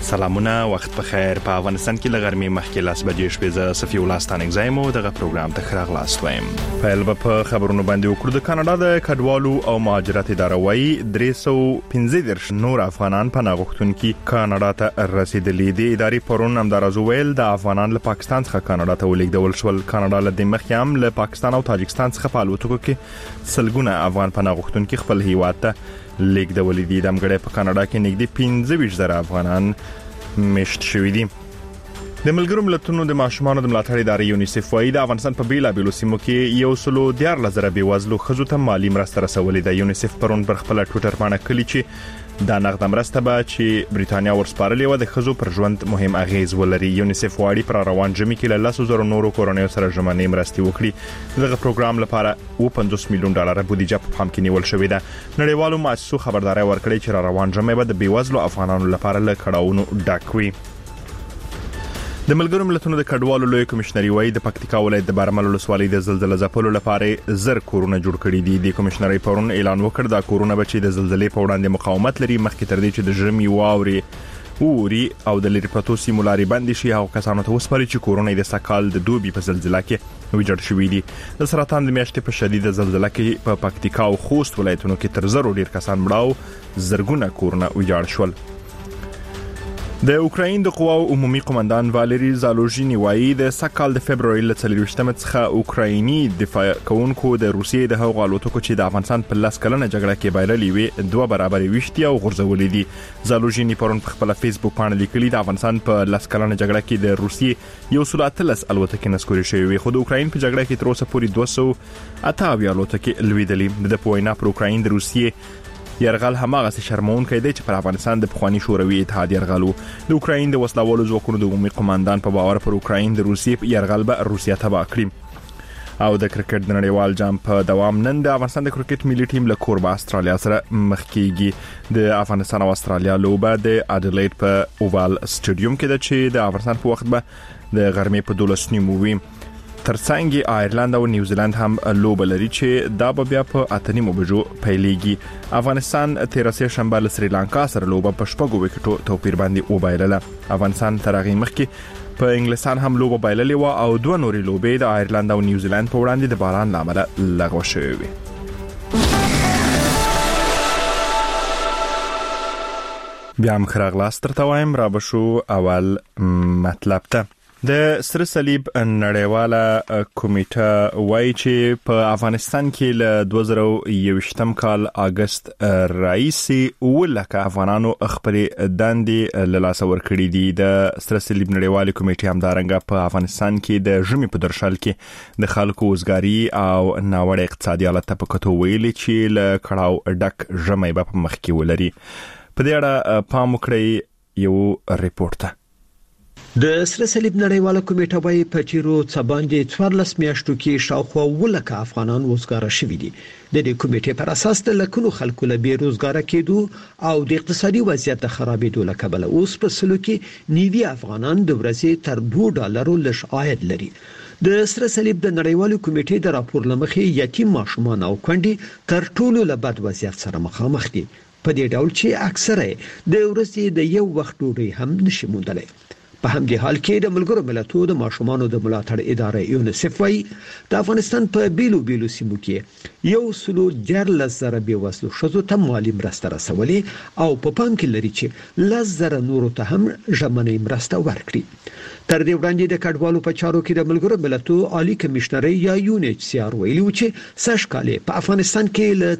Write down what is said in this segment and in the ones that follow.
سلامونه، وخت بخیر. په افغانستان کې لغرمې مخکې لاس بجې شپې ز صفي ولاستان اگزایم او دغه پروګرام ته خراغ لاس وایم. په خبرونو باندې وکړو د کاناډا د کډوالو او مهاجرت اداره وايي 315 نور افغانان پناه غوښتونکي کاناډا ته رسیدلي دي. ادارې پرون همدارز ویل د افغانان له پاکستان څخه کاناډا ته ولېږدول شول. کاناډا له دې مخکې هم له پاکستان او تاجکستان څخه په الوتکو کې سلګونه افغان پناه غوښتونکي خپل هیواد ته لیږدولي دي. د امګړې په کاناډا کې نږدې 15,000 افغانان مشت شوي دي. د ملګرو ملتونو د ماشومانو د ملاتړ ادارې یونیسف وايي د افغانستان په بیلابیلو سیمو کې 114,000 بېوزلو ښځو ته مالی مرسته رسولې ده. یونیسف پرون پر خپل ټویټر باندې کلی چې دا نقد مرسته به چې بریټانیا ورسپارلې و د ښځو پر ژوند مهم اغیز ولري. یونیسف وايي پر روان جمعې کې له 10,000 نورو کورنیو سره ژمنې مرستې وکړي. دغه پروګرام لپاره $50 میلیون بودیجه په پام کې نیول شوې ده. نړیوالو مؤسسو خبرداري ورکړې چې را روان جمعې به د بیوزلو افغانانو لپاره له کړهونو ډک وي. د ملګرو ملتونو د کډوالو لوی کمشنري وايي د پکتیکا ولایت د بارمل ولسوالۍ د زلزلې ځپلو لپاره زر کورونه جوړ کړي دي. د کمشنري پرون اعلان وکړ دا کورونه به چې د زلزلې په وړاندې مقاومت لري مخکې تر دې چې د ژمي واوري او د لری پروتو سیمو لارې بندي شي. او کسانو ته وسپاري چې کورونه د سکال د دوبي په زلزلې کې ویجاړ شوي دي. د سرطان د میاشتې په شدید زلزلې کې په پکتیکا او خوست ولایتونو کې تر زرو ډیر کسان مړاو، زرګونه کورونه ویجاړ شول. د اوکراین د قواو عمومي قومندان والری زالوژینی وایي د سکال د فبراير ل 24 څخه اوکرایني دفاع کوونکو د روسیې د هغو الوتکو چې د افغانستان په لاس کلنه جګړه کې بایللې وي 2 برابر ویشتي او غورځولې دي. زالوژینی پرون په خپل فیسبوک باندې لیکلي د افغانستان په لاس کلنه جګړه کې د روسیې 113 الوتکې نسکوري شوې وي، خو د اوکراین په جګړه کې تر اوسه پورې 228 الوتکې لویدلې. د پوینا پر اوکراین د روسیې یرغل هماغه څه شرمونکې دی چې پر افغانستان د پخوانی شوروي اتحاد یرغل وو. د اوکراین د وسلوالو ځواکونو د عمومي قومندان په باور پر اوکراین د روسیې یرغل به روسیا تباه کړي. او د کرکټ د نړیوال جام په دوام نن د افغانستان د کرکټ ملي ټیم له کوربه استرالیا سره مخ کیږي. د افغانستان او استرالیا لوبه د اډلېډ په اووال سټډیوم کې ده چې د افغانستان په وخت به د غرمې په 12 نیمو وي. ترڅنګ آیرلند او نیوزیلند هم لوبه لري چې دا به بیا په 8 بجو پیلېږي. افغانستان 13 شنبه له سریلانکا سره لوبه په 6 وکټو توپیر باندې وبایلله. افغانستان تر هغه مخکې په انګلستان هم لوبه بایللې و او 2 نورې لوبې د آیرلند او نیوزیلند په وړاندې د باران لامل لغوه شوې وي. بیا هم خراغلاس ترته وایم را بشو اول مطلب ته. د سره صلیب نړیواله کمیټه وایي چې په افغانستان کې له 2021 کال اگست رئیسي ولکه افغانانو خپل دندې له لاس ورکړي دي. د سره صلیب نړیواله کمیټه همدارنګه په افغانستان کې د ژمي په درشل کې د خلکو وزګاری او ناوړه اقتصادي حالت په کتو ویلي چې له کړهو ډک ژمي په مخ کې ولري. په دې اړه پام وکړئ یو ریپورت. د سره صلیب نړیواله کمیټه وايي په چیرو څباندې 14 میاشتو کې شاوخوا ولکه افغانان وزګار شوي دي. د دې کمیټې پر اساس د لکونو خلکو له بیروزګار کېدو او د اقتصادي وضعیت خرابېدو له کبله اوس په سلو کې 90 افغانان د ورځې تر $2 لږ عاید لري. د سره صلیب د نړیوالو کمیټې د راپور لمخې یتیم ماشومان او کونډې تر ټولو له بد وضعیت سره مخامخ دي. په دې ډول چې اکثره د ورځې د یو وخت ډوډۍ هم نشي موندلای. په همدې حال کې د ملګرو ملتونو د ماشومانو د ملاتړ ادارې یونیسف وايي د افغانستان په بیلو سیمو کې 114,000 بېوزلو ښځو ته مالی مرسته رسولې او په پام کې لري چې 10,000 نورو ته هم ژمنې مرسته ورکړي. تر دې وړاندې د کډوالو په چارو کې د ملګرو ملتونو عالی کمشنري یا UNHCR ویلي و چې سږ کال په افغانستان کې له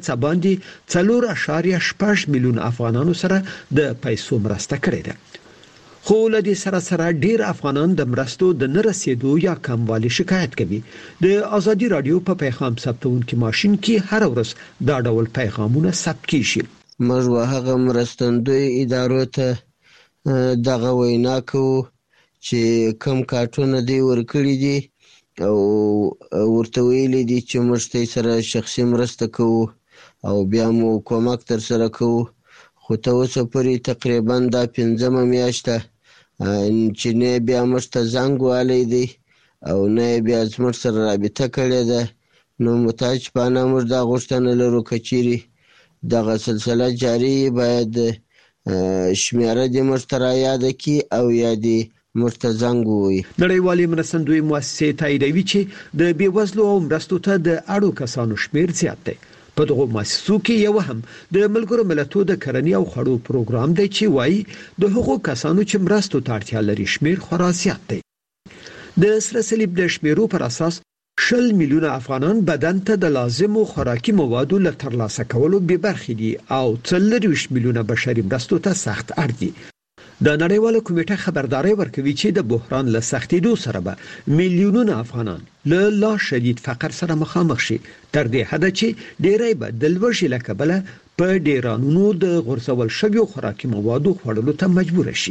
څباندې 4.6 میلیون افغانانو سره د پیسو مرسته کړې ده. خو له دې سره ډیر افغانان د مرستو د نه رسیدو یا کموالي شکایت کوي. د ازادي رادیو په پیغام ثبتونکو ماشين کې هر ورځ دا ډول پیغامونه ثبت کیږي. موږ هغه مرستندوی ادارو ته دغه وینا کوو چې کم کارتونه دی ورکړي دي او ورته ویلي دي چې موږ سره شخصي مرسته کوو او بیا مو کومک تر سره کوو. خو ته اوسه پورې تقریبا دا 15 میاشته چې نه بیا موږ ته زنګ والی دی او نه بیا زموږ سره رابطه کړې ده. نو متاسفانه موږ دا غوښتنه لرو که چیرې دغه سلسله جاري باید شمیره د مرترا یاد کی او یادي مرتزنګ وي. نړیوالې مرستندوی مؤسسې تاییدوي چې د بیوزلو او مرستو ته د اړو کسانو شمیر زیات دی. په دغه مؤسسو کې یو هم د ملګرو ملتونو د کرنې او خړو پروګرام دی چې وایي د هغو کسانو چې مرستو ته اړتیا لري شمیر خورا زیات دی. د سره صلیب د شمیرو پر اساس 20 میلیونه افغانان بدن ته د لازمو خوراکي موادو له ترلاسه کولو بې برخې دي او 23 میلیونه بشري مرستو ته سخت اړ دي. د نړیواله کمیټه خبرداري ورکوي چې د بحران له سختېدو سره به میلیونونه افغانان له لا شدید فقر سره مخامخ شي، تر دې حد چې ډېری به د لوږې له کبله په ډیرانونو د غورځول شویو خوراکي موادو خوړلو ته مجبور شي.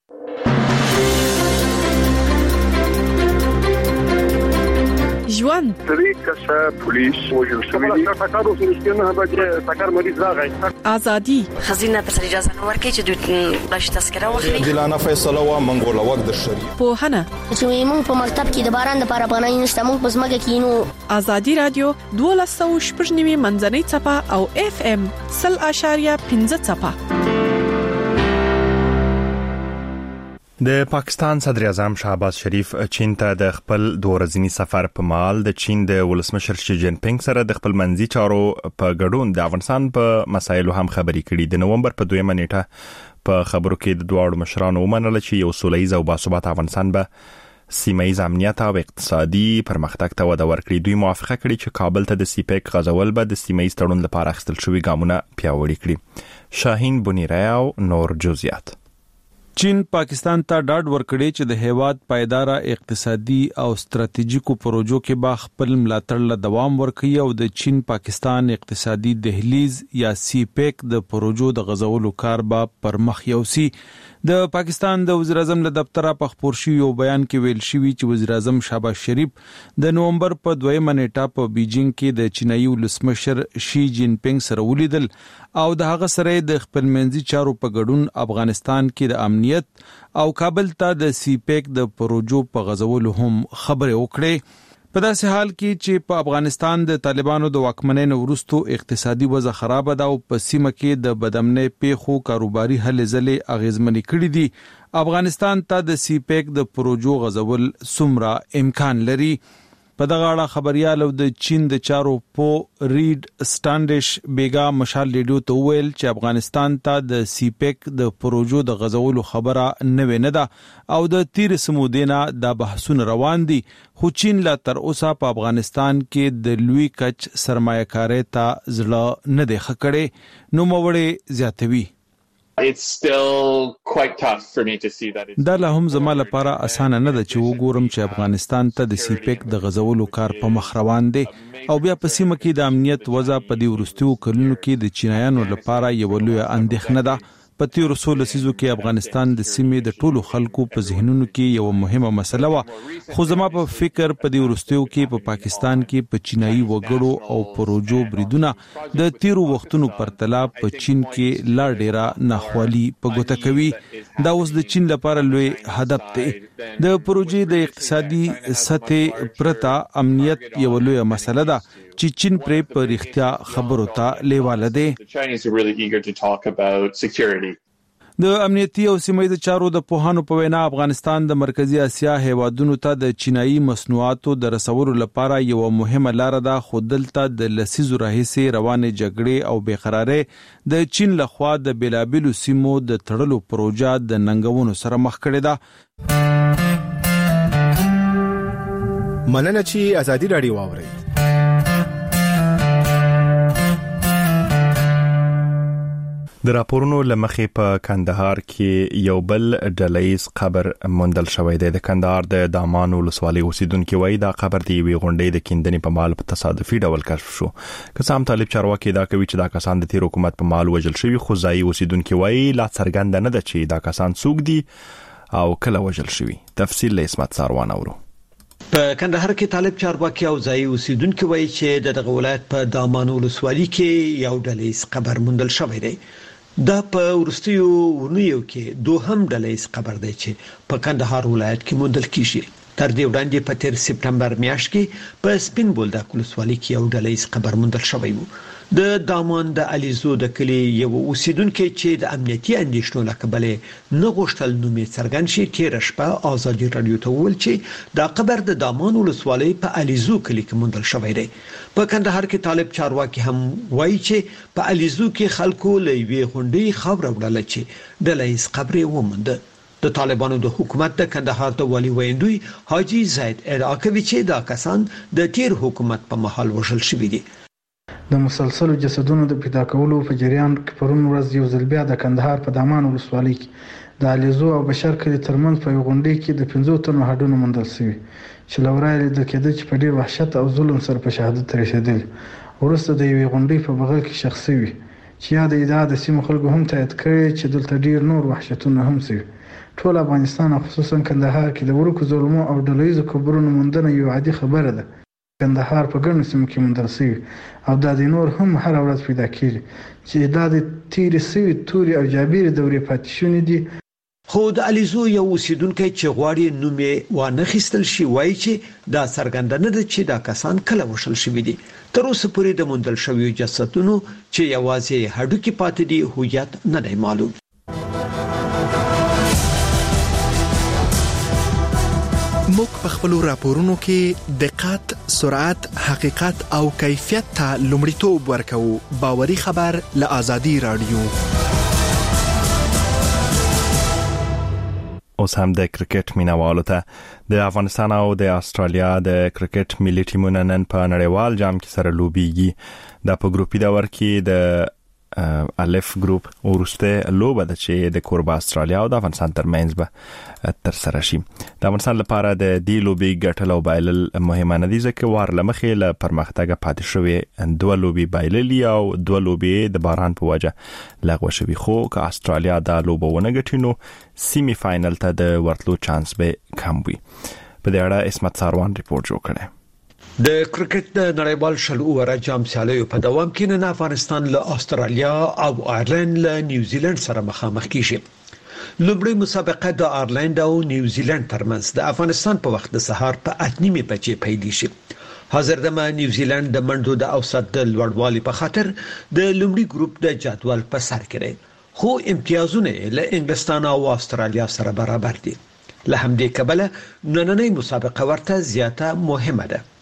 ژوند طریقه پولیس وجل شوی دی تاکارو سرشتنه به تاکار مریض راغی ازادي خزینه تر اجازه نه ورکړي چې دوی بلش تذکره واخلي. دلانه فیصله و منګوله وخت د شری پوهنه چې موږ په مکتب کې د باران لپاره پناه نشته، موږ په ځمکه کې نو. ازادي رادیو 12.9 منځنۍ چپه او FM 0.5 چپه. د پاکستان صدر اعظم شهباز شریف چین ته د خپل دورځنی سفر په مال د چین د ولسمشر شي جین پینګ سره د خپل منځي چارو په ګډون د افغانستان په مسایلو هم خبرې کړي. د نومبر په 2 نیټه په خبرو کې د دوه مشرانو ومنل چې یو سولهییز او باثبات افغانستان به سیمه‌ییز امنیت او اقتصادي پرمختګ ته وده ورکړي. دوی موافقه کړې چې کابل ته د سیپیک غزول به د سیمه‌ییز تړون لپاره اخیستل شوی ګامونه پیاوړي کړي. شاهین بنیرای او نور جزئیات. چین پاکستان ته ډاډ ورکړي چې د هیواد پایداره اقتصادي او ستراتیژیکو پروژو کې به خپل ملاتړ له دوام ورکړي او د چین پاکستان اقتصادي دهلیز یا سی پیک د پروژو د غزولو کار به پر مخ یوسي. د پاکستان د وزیر اعظم له دفتره په خبر شوی یو بیان کې ویل شوی چې وزیر اعظم شهباز شریف د نومبر په 2 نیټه په بیجینګ کې د چینایي ولسمشر شي جین پینګ سره ولیدل او د هغه سره د خپل منځي چارو په ګډون افغانستان کې د امنیت او کابل ته د سی پیک د پروژو په غزولو هم خبرې وکړې. په داسې حال کې چې په افغانستان د طالبانو د واکمنۍ وروسته اقتصادي وضع خراب ده او په سیمه کې د بدامنۍ پیښو کاروباري هلې ځلې اغیزمنې کړې دي، افغانستان ته د سی پیک د پروژو غزول څومره امکان لري. په دغه اړه خبريال او د چین د چارو په ریډ سټانډش بیګا مشال ریډیو ته ویل چې افغانستان ته د سی پیک د پروژو د غزولو خبره نه ده او د تیر سمودینا د بحثونه روان دي، خو چین لا تر اوسه په افغانستان کې د لوی کچ سرمایه‌کاري ته ځړه نه دی خکړې. نو موړې زیاتوي. It's still quite tough for me to see that. دا له هم زما لپاره اسانه نه ده چې وګورم چې افغانستان ته د سی پیک د غزولو کار په مخ روان دی او بیا په سیمه کې د امنیت وضع په دې ورستیو کلونو کې د چینایانو لپاره یو لوی اندېښنه ده. په تیر 16 لسیزو کې افغانستان د سیمې د ټولو خلکو په ذهنونو کې یو مهمه مسله و، خو زما په فکر په دې ورستیو کې په پاکستان کې په چینایي وګړو او پروژو بریدونه د تیرو وختونو پرتله په چین کې لا ډیره ناخوالي په ګوته کوي. دا اوس د چین لپاره لوی هدف دی. د پروژې د اقتصادي سطح پرته امنیت یو لوی مسله ده چې چین پرې په رښتیا خبرو ته لیواله دی. د امنیتي او سیمه‌ییز چارو د پوهانو په وینا افغانستان د مرکزی اسیا هیوادونو ته د چینایي مصنوعاتو د رسولو لپاره یو مهمه لار ده، خو دلته د لسیزو راهیسې روانې جګړې او بېقرارۍ د چین لخوا د بیلابیلو سیمو د تړلو پروژه د ننګونو سره مخ کړې ده. مننه چې ازادي رادیو واوري. د راپورونو لمخې په کندهار کې یو بل ډلهیز قبر موندل شوی دی. د کندهار د دامان ولسوالۍ اوسیدونکو وایي دا قبر دی وی غونډې د کیندنې په مال په تصادفي ډول کشف شو. قسم طالب چارواکي دا کوي چې دا کسان د تیر حکومت په مال وژل شوی، خو ځای اوسیدونکو وایي لا څرګند نه ده چې دا کسان څوک دي او کله وژل شوی. تفصیل له اسمت ساروان اورو. په کندهار کې طالب چارواکي او ځای اوسیدونکو وایي چې دغه ولایت په دامان ولسوالۍ کې یو ډلهیز قبر موندل شوی دی. دا په ورستیو ونیو کې دوهم ډلهیز قبر دی چې په کندهار ولایت کې موندل کیږي. تر دې وړاندې په تیر سپټمبر میاشت کې په سپین بولدک ولسوالۍ کې یو ډلهیز قبر موندل شوی و. د دامان د علیزو د کلی یو اوسیدونکو چې د امنیتي اندېښنو له کبله نه غوښتل نومې څرګند شي تیر شپه آزادي رادیو ته وویل چې دا قبر د دامان ولسوالۍ په علیزو کلی کې موندل شوی دی. په کندهار کې طالب چارواکي هم وایي چې په علیزو کې خلکو له یوې غونډې خبره وړله چې ډلهیز قبر وموند. د طالبانو د حکومت د کندهار د والي ویندوی حاجی زید ادعاکوي چې دا کسان د تیر حکومت په محل وژل شوي دي. د مسلسلو جسدونو د پیدا کولو په جریان کې پرون ورځ یو ځل بیا د کندهار په دامان ولسوالۍ کې د علیزو او بشر کلي ترمنځ په غونډې کې د 15 تنو هډونو موندل شوي چې لورایل د کېده چې په ډیر وحشت او ظلم سره په شهادت رسیدل. ورسته د یوې غونډې په بغل کې شخصي وي چې یا د ادعا د سیمو خلکو هم تایید کړي چې دلته ډیر نور وحشتونه هم شوي. ټول افغانستان او خصوصا کندهار کې د ورکو ظلمو او ډلهیزو قبرونو موندنه یو عادي خبره ده. کندهار په ګڼو سیمو کې موندل شوي او د نور هم هر ورځ پیدا کیږي چې د تیرې سوي توري او جابيري دورې پاتې شونې دي. خو د علیزو یو اوسیدونکو چې غواړي نومې وانه خستل شي وایي چې دا څرګندنه ده چې دا کسان کله وشل شوي دي. تر اوسه پورې د موندل شویو جسدونو چې یوازې هډوکي پاتې دي هویت نه دی معلوم. موږ په خپل راپورونو کې دقت، سرعت، حقیقت او کیفیت ته لومړیتوب ورکوو. باوري خبر له آزادي رادیو. اوس هم د کرکټ مینوالو ته د افغانستان او د استرالیا د کرکټ ملي ټیمونو نن په نړیوال جام کې سره لوبيږي. د په ګروپي دور کې د الف ګروپ ورسته لوبه ده چې د کوربه استرالیا او د افغانستان ترمنځ به تر سره شي. د افغانستان لپاره د دې لوبي ګټل او بایلل مهمه نه دي ځکه وار لمخې له پرمختګ پاتې شوی. دوه لوبي بایللي او دوه لوبي د باران په وجه لغوه شوي. خو که استرالیا د لوبه ونه ګټي نو سیمی فاینل ته د ورتلو چانس به کم وي. په دې اړه اسمت ساروان ریپورت جوړ کړی. د کرکټ د نړیوال شل اوره جام سیالیو په دوام کې نن افغانستان له استرالیا او آیرلند له نیوزیلند سره مخامخ کیږي. لومړی مسابقه د آیرلند او نیوزیلند ترمنځ د افغانستان په وخت د سهار په 8:30 بجې پیل شي. حاضر د نیوزیلند د منډو د اوسط د لوړوالي په خاطر د لومړي ګروپ د جدول په سر کې دی. خو امتیازونه له انګلستان او استرالیا سره برابر دي. له همدې کبله نننۍ مسابقه ورته زیاته مهمه ده.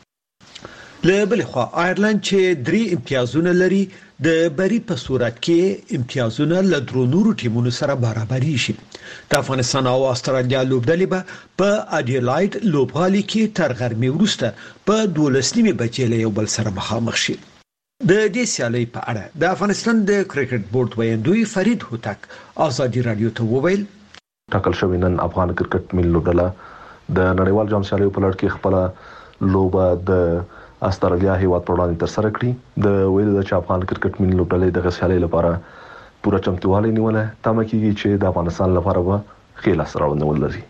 له بل خوا آیرلند چې 3 امتیازونه لري د بری په صورت کې امتیازونه له درونورو ټیمونو سره برابري شي. د افغانستان او استرالیا لوبډلې به په اډیلاید لوبغالي کې تر غرمې وروسته په 12:30 بجې له یو بل سره مخامخ شي. د دې سیالۍ په اړه د افغانستان د کرکټ بورډ ویندوی فرید هوتک آزادي رادیو ته وویل ټاکل شوی نن افغان کرکټ ملي لوبډله د نړیوال جام سیالیو په لړ کې خپل لوبه د استرالیا هیواد پر وړاندې تر سره کړی. د ویل د افغان کرکټ ملي لوبډلې د غسیالۍ لپاره پوره چمتووالی نیولای تمه کیږي چې د افغانستان لپاره به خیال سره ولري.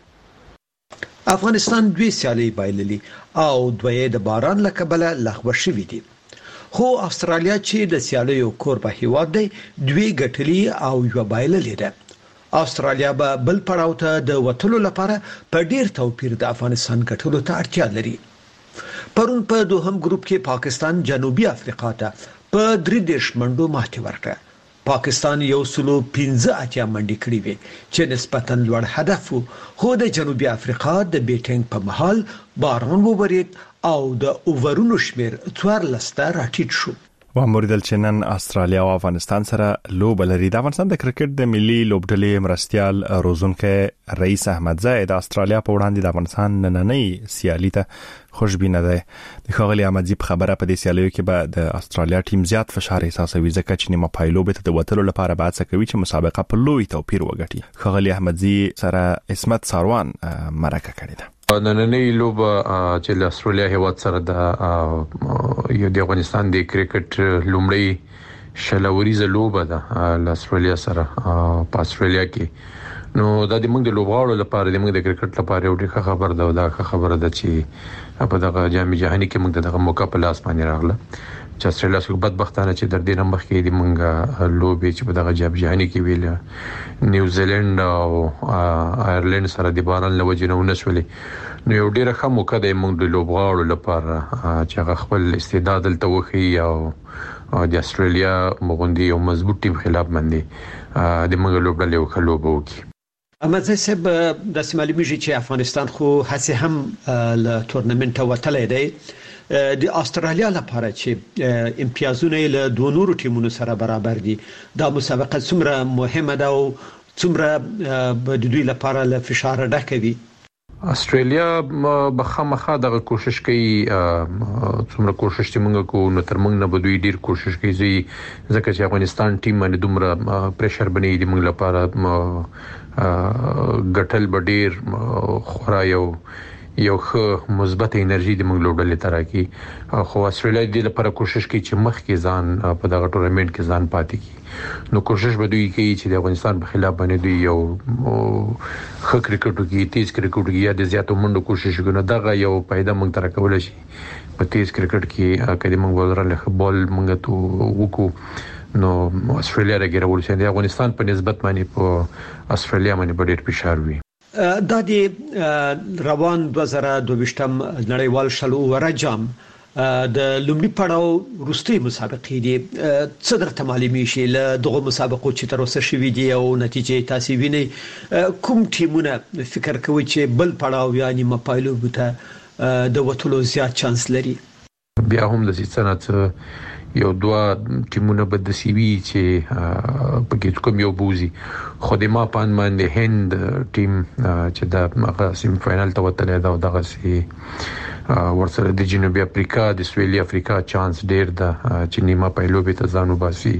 افغانستان دوی سیالۍ بایللي او دوی د باران لکبله لغوه شوې دي. خو استرالیا چې د سیالیو کوربه هیواد دی دوی ګټلي او یو بایللي ده. استرالیا به بل پړاو ته د وټلو لپاره په ډیر توپیر د افغانستان ګټلو ته اړتیا لري. پرون په دوهم ګروپ کې پاکستان جنوبي افریقا ته په 3 منډو ماتې ورکړه. پاکستان یو سلو 15 منډې کړې وې چې نسبتاً لوړ هدف وو. خو د جنوبي افریقا د بیټینګ په محل باران وورید او د اوورونو شمیر 14 ته راټیټ شو. واموریدل چې نن استرالیا او افغانستان سره لوبه لري. د افغانستان د کرکټ د ملي لوبډلې مرستيال روزونکو رئیس احمد زاید استرالیا په وړاندې د افغانستان نننۍ سیالي ته خوشبینه ده. د خغلی احمد زیب خبره په دې سیالیو کې به د استرالیا ټیم زیات فشار احساسوي ځکه چې نیمه پایلوبه ته د وټلو لپاره به څه کوي چې مسابقه په لوی توپیر وګټي. خغلی احمد زی سره اسمت ساروان مرکه کړې ده. نننۍ لوبه چې د استرالیا هیواد سره د یو د افغانستان د کرکټ لومړی شلوريزه لوبه ده د استرالیا سره په استرالیا کې. نو د موږ د لوبغاړو لپاره د موږ د کرکټ لپاره یو ډېر خبر ده او دا خبره ده چې په دغه جام جهاني کې موږ دغه موقع په لاس باندې راغله چې استرالیا څخه بدبختانه چې در دې نمبر کې د موږ لوبي چې په دغه جام جهاني کې ویل نیوزیلند او آیرلند سره د باران لوجنه ونسولې. نو یو ډیره ښه موقع ده موږ د لوبغاړو لپاره چې هغه خپل استعداد دلته وښيي او د استرالیا مغوندي یو مضبوط ټیم خلاف باندې د موږ لوبډلې وکړو وکړي. احمد صاحب د سیمالمیږي چې افغانستان خو هڅه هم له تورنمنت وتلې دی د استرالیا لپاره چې امتیازونه له دوه نورو ټیمونو سره برابر دي دا مسابقه څومره مهمه ده او څومره د دوی لپاره له فشار ډکه وي. استرالیا بخامخه دغه کوشش کوي څومره کوشش چې موږ کوو نو تر موږ نه بدوي ډیر کوشش کوي ځکه چې افغانستان ټیم باندې دومره پریشر بنې دي موږ لپاره ګټل بډیر خورا یو ښه مثبت انرژي د موږ لوبډلې ترکي خو استرالیا د لپاره کوشش کوي چې مخکې ځان په دغه ټورنمنت کې ځان پاتې کړي نو کوشش به دوی کوي چې د افغانستان په خلاف باندې دوی یو ښه کرکټ کې تیز کرکټ کې یا د زیاتو منډو کوشش کوي دغه یو پیدا موږ تر کول شي په تیز کرکټ کې کله موږ ولرله بال موږ ته وکړو نو استرالیا راګرول شي د افغانستان په نسبت باندې په استرالیا باندې ډېر فشار وي. دا د روان 2022م نړیوال شلو ورجام د لومړي پړاو وروستي مسابقې دي څه درته معلومي شي له دغه مسابقو چې تر اوسه شوې دي او نتیجې تاسو وینئ کوم ټیمونه فکر کوي چې بل پړاو یعنی مپایلو بوته د وټولو زیات چانس لري. بیا هم د سنت یو دوه ټیمونه بد سی وی چې پکې کوم یو بوزي خو د ما پان باندې هند ټیم چې د سیمی فائنل ته وتلی دا دغه سي ورسره د جنوبي افریقا د سویلي افریقا چانس ډیر ده چې نیمه پایلو به ته ځانو باسي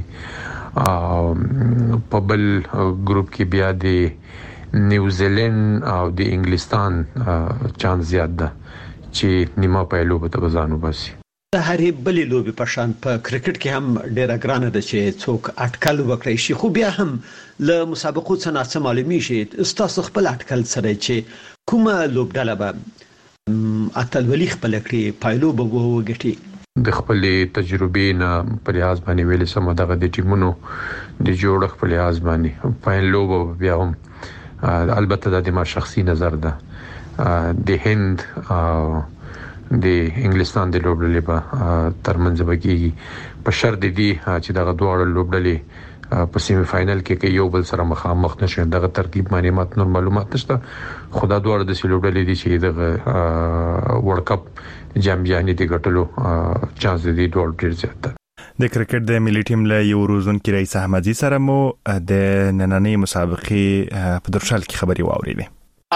په بل ګروپ کې بیا د نیوزیلند او د انګلستان چانس زیات ده چې نیمه پایلو به ته ځانو باسي. د هرې بلې لوبې په شان په کرکټ کې هم ډېره ګرانه ده چې څوک اټکل وکړي شي خو بیا هم له مسابقو څخه معلومي شي تاسو خپل اټکل سره چې کومه لوبډله به اتلولي خپل کړي پایلو به وګټي. د خپل تجربې نه په لحاظ باندې ویل سم دغه د ټیمونو د جوړښت په لحاظ باندې پایلو به بیا هم البته د ما شخصي نظر ده د هند د انګلستان د لوبډلې په ترمنځ بګي په شرط دي چې دغه دوه لوبډلې په سیمی فائنل کې یو بل سره مخامخ نشي دغه ترکیب باندې معلومات نشته خدا دوه د لوبډلې دي چې دغه ورلد کپ جام دي ګټلو چانس دي دوه ډیر زیات ده. د کرکټ د ملي ټیم له یو روزونکو رئیس احمدي سره مو د نننۍ مسابقې په درشل کې خبري واوریدې.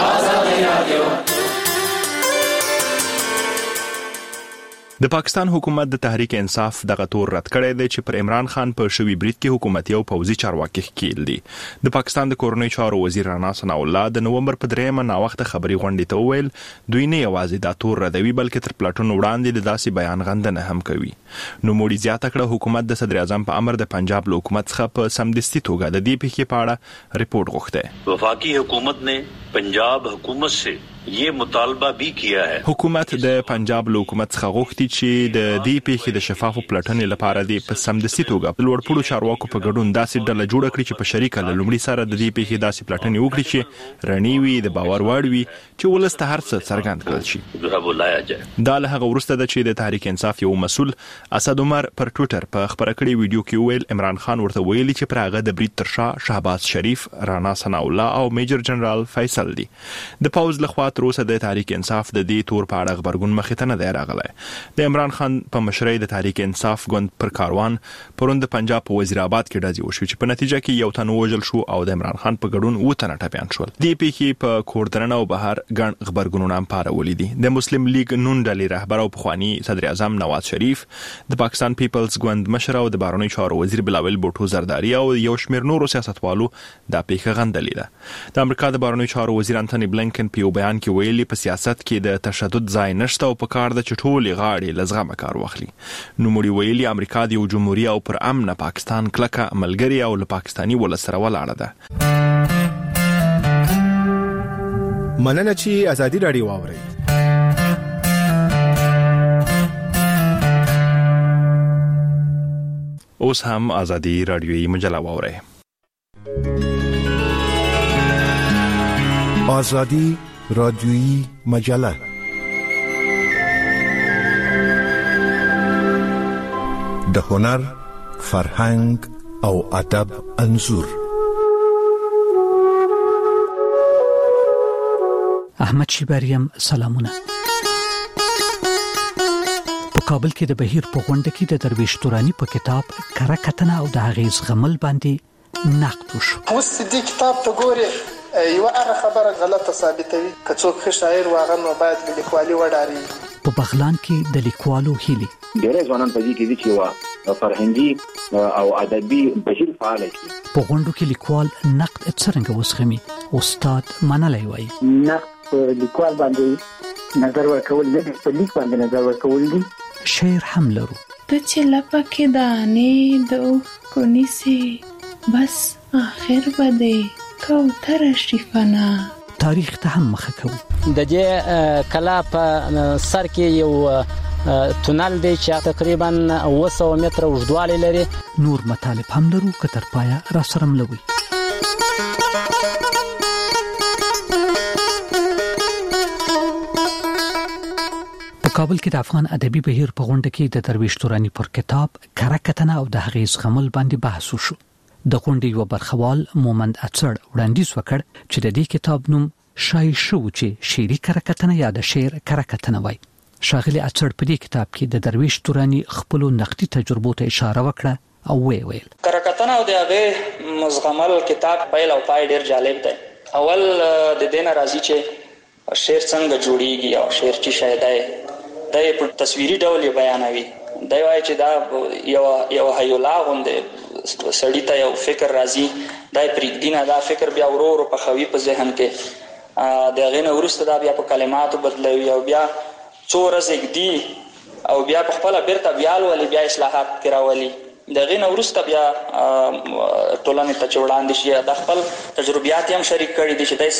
د پاکستان حکومت د تحریک انصاف دغه تور رد کړی دی چې پر عمران خان په شوی برید کې حکومتي او پوځي چارواکي کېل دي. د پاکستان د کورنۍ چارو وزیر رانا ثنا الله د نومبر په 3 نا وخت خبري غونډې ته وویل دوی نه یوازې د تور ردوي بلکې تر پلاټون وړاندې د داسې بیان غندنه هم کوي. نو موړي زیاته کړه حکومت د صدر اعظم په امر د پنجاب له حکومت څخه په سمدستي توګه د دې پیښې په اړه ریپورت غوښته. وفاقی حکومت نے पंजाब हुकूमत से ये मुतालबा भी किया है. حکومت د پنجاب له حکومت څخه غوښتي چې د دې پیښې د شفافو پلټنې لپاره د په سمدستي توګه لوړپوړو چارواکو په ګډون داسې ډله جوړه کړي چې په شریکه له لومړي سره د دې پیښې داسې پلټنې وکړي چې رڼې وي د باور وړ وي چې ولست هر څه څرګند کړل شي. دا له هغه وروسته د چې د تحریک انصاف یو مسول اسد عمر پر ټوئیټر په خبره کړې ویډیو کې ویل عمران خان ورته ویلي چې پر هغه د برید تر شا شهباز شریف رانا ثنا الله او میجر جنرال فیصل دي. د پاوز لخوا تر اوسه د تحریک انصاف د دې تور په اړه خبرګون مخې ته نه دی راغلی. د عمران خان په مشرۍ د تحریک انصاف ګوند پر کاروان پرون د پنجاب په وزیر آباد کې ډزې وشوې چې په نتیجه کې یو تن وژل شو او د عمران خان په ګډون 2 تنه ټپیان شول. دې پیښې په کوردرنه او بهر ګڼ خبرګونونه هم پارولې دي. د مسلم لیگ نون ډلې رهبر او پخوانی صدر اعظم نواز شریف د پاکستان پیپلز ګوند مشر او د بهرنیو چارو وزیر بلاول بوټو زرداری او یو شمېر نورو سیاستوالو دا پیښه غندلې ده. د امریکا د بهرنیو چارو وزیر انټونی بلنکن په یو بیان کې ویلي په سیاست کې د تشدد ځای نشته او په کار د چټولې غاړې لزغمه کار واخلي. نو موږ ویلي امریکا د یو جمهوریت او پر امن پاکستان کلکه ملګری او له پاکستاني ولسره ولاړه ده. مننه چې ازادي رادیو واوري. اوس هم ازادي رادیوي مجله واوري. آزادی رادیویی مجله د هنر، فرهنګ او ادب انځور. احمد شیباریم سلامونه. په کابل کې د بهیر په غونډه کې د درویش تورانی په کتاب کره کتنه او د هغې زغمل باندې نقد وشو. اوس دې کتاب ته ګوري یو هغه خبره غلطه ثابتوي که څوک ښه شاعر واغه نو باید د لیکوالي وډاري. په بغلان کې د لیکوالو هیلي ډېر ځوانان په دې کې دي چې فرهنګي او ادبي بهیر فعال دي. په غونډو کې لیکوال نقد څنګه وسخمي استاد منلای وای. نقد لیکوال باندې نظر ورکول نه په لیک باندې نظر ورکول دي. شعر هم لرو. ته چې لپکه دانې د کونیسي بس اخر بده کوتر شفنا. تاریخ ته هم مخه کوو. د دې کلا په سر کې یو تونل دی چې تقریبا 200 متره اوږدوالی لري. نور مطالب هم لرو که تر پایه را سره ملوي. په کابل کې د افغان ادبي بهیر په غونډه کې د درویش تورانی پر کتاب کره کتنه او د هغې زغمل باندې بحث وشو. د غونډې یو برخوال مومند اڅړ وړاندیز وکړ چې د دې کتاب نوم شای شو چې شعري کره کتنه یا د شعر کره کتنه وای. شاغلی اڅړ په دې کتاب کې د درویش تورانی خپل نقدي تجربو ته اشاره وکړه او ویل کره کتنه او د هغې مزغمل کتاب پیل او پای ډیر جالب دی. اول د دې راځي چې شعر څنګه جوړیږي او شعر چې شاید دی په تصویري ډول بیانوي. دی وایي چې دا یو هیولا غوندې سړی ته یو فکر راځي، دا پرېږدي نه، دا فکر بیا ورو ورو پخوي په ذهن کې، د هغې نه وروسته دا بیا په کلماتو بدلوي او بیا څو ورځې ږدي او بیا په خپله بیرته بیا لولي، بیا اصلاحات پکې راولي. د هغې نه وروسته بیا ټولنې ته چې وړاندې شي دا خپل تجربیات هم شریک کړي دي چې دی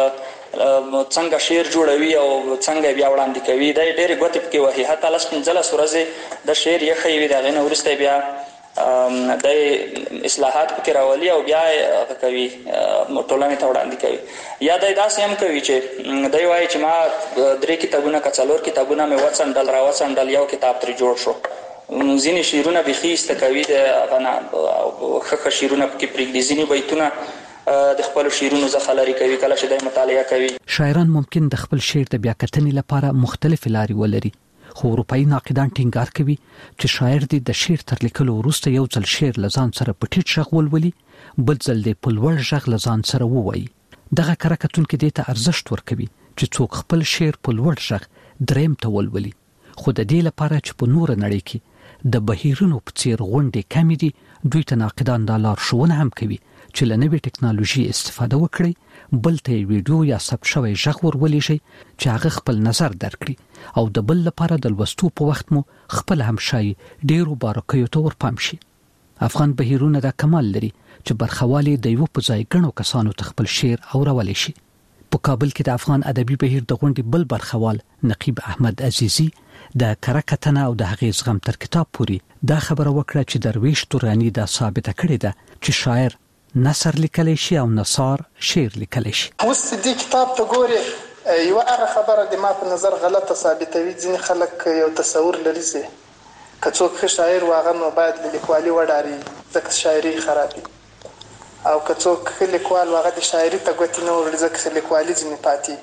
څنګه شعر جوړوي او څنګه بیا وړاندې کوي. دی ډېرې ګوتې پکې وهي، حتی 15 ورځې د شعر یخی وي، د هغې نه وروسته بیا د اصلاحات پکې راولي او بیا هغه کوي ټولنې ته وړاندې کوي. یا دی داسې هم کوي چې دی وایي چې ما 3 کتابونه که 4 کتابونه مې راوڅنډل یو کتاب ترې جوړ شو. ځینې شعرونه بیخي ایسته کوي، د هغه نه ښه شعرونه پکې پرېږدي، ځینې بیتونه د خپلو شعرونو څخه لرې کوي کله چې دی مطالعه کوي. شاعران ممکن د خپل شعر د بیاکتنې لپاره مختلفې لارې ولري، خو اروپایي ناقدان ټینګار کوي چې شاعر دی د شعر تر لیکلو وروسته یو ځل شعر له ځان سره په ټیټ غږ ولولي، بل ځل دی په لوړ غږ له ځان سره ووایي. دغه کره کتونکي دې ته ارزښت ورکوي چې څوک خپل شعر په لوړ غږ دریم ته ولولي. خو د دې لپاره چې په نوره نړۍ کې د بهیرونو په څیر غونډې کمې دي، دوی ته ناقدان دا لارښوونه هم کوي چې له نوې ټکنالوژي استفاده وکړي، بل ته ویډیو یا ثبت شوی غږ ورولېږي چې هغه خپل نظر درکړي او د بل لپاره د لوستو په وخت مو خپل هم شای ډیرو باریکیو ته ورپام شي. افغان بهیرونه دا کمال لري چې برخوالي د یو په ځای ګڼو کسانو ته خپل شعر اورولی شي. په کابل کې د افغان ادبي بهیر د غونډې بل برخوال نقیب احمد عزیزی د کره کتنه او د هغې زغم تر کتاب پورې دا خبره وکړه چې درویش تورانی دا ثابته کړې ده چې شاعر نثر لیکلی شي او نثار شعر لیکلی شي. اوس دې کتاب ته ګوري یو هغه خبره د ما په نظر غلطه ثابتوي. ځینې خلک یو تصور لري چې که څوک ښه شاعر واغه نو باید له لیکوالي وډاري ځکه شاعري خرابي، او که څوک ښه لیکوال واغه د شاعري ته ګوتې نه وړي ځکه لیکوالي ځینې پاتې.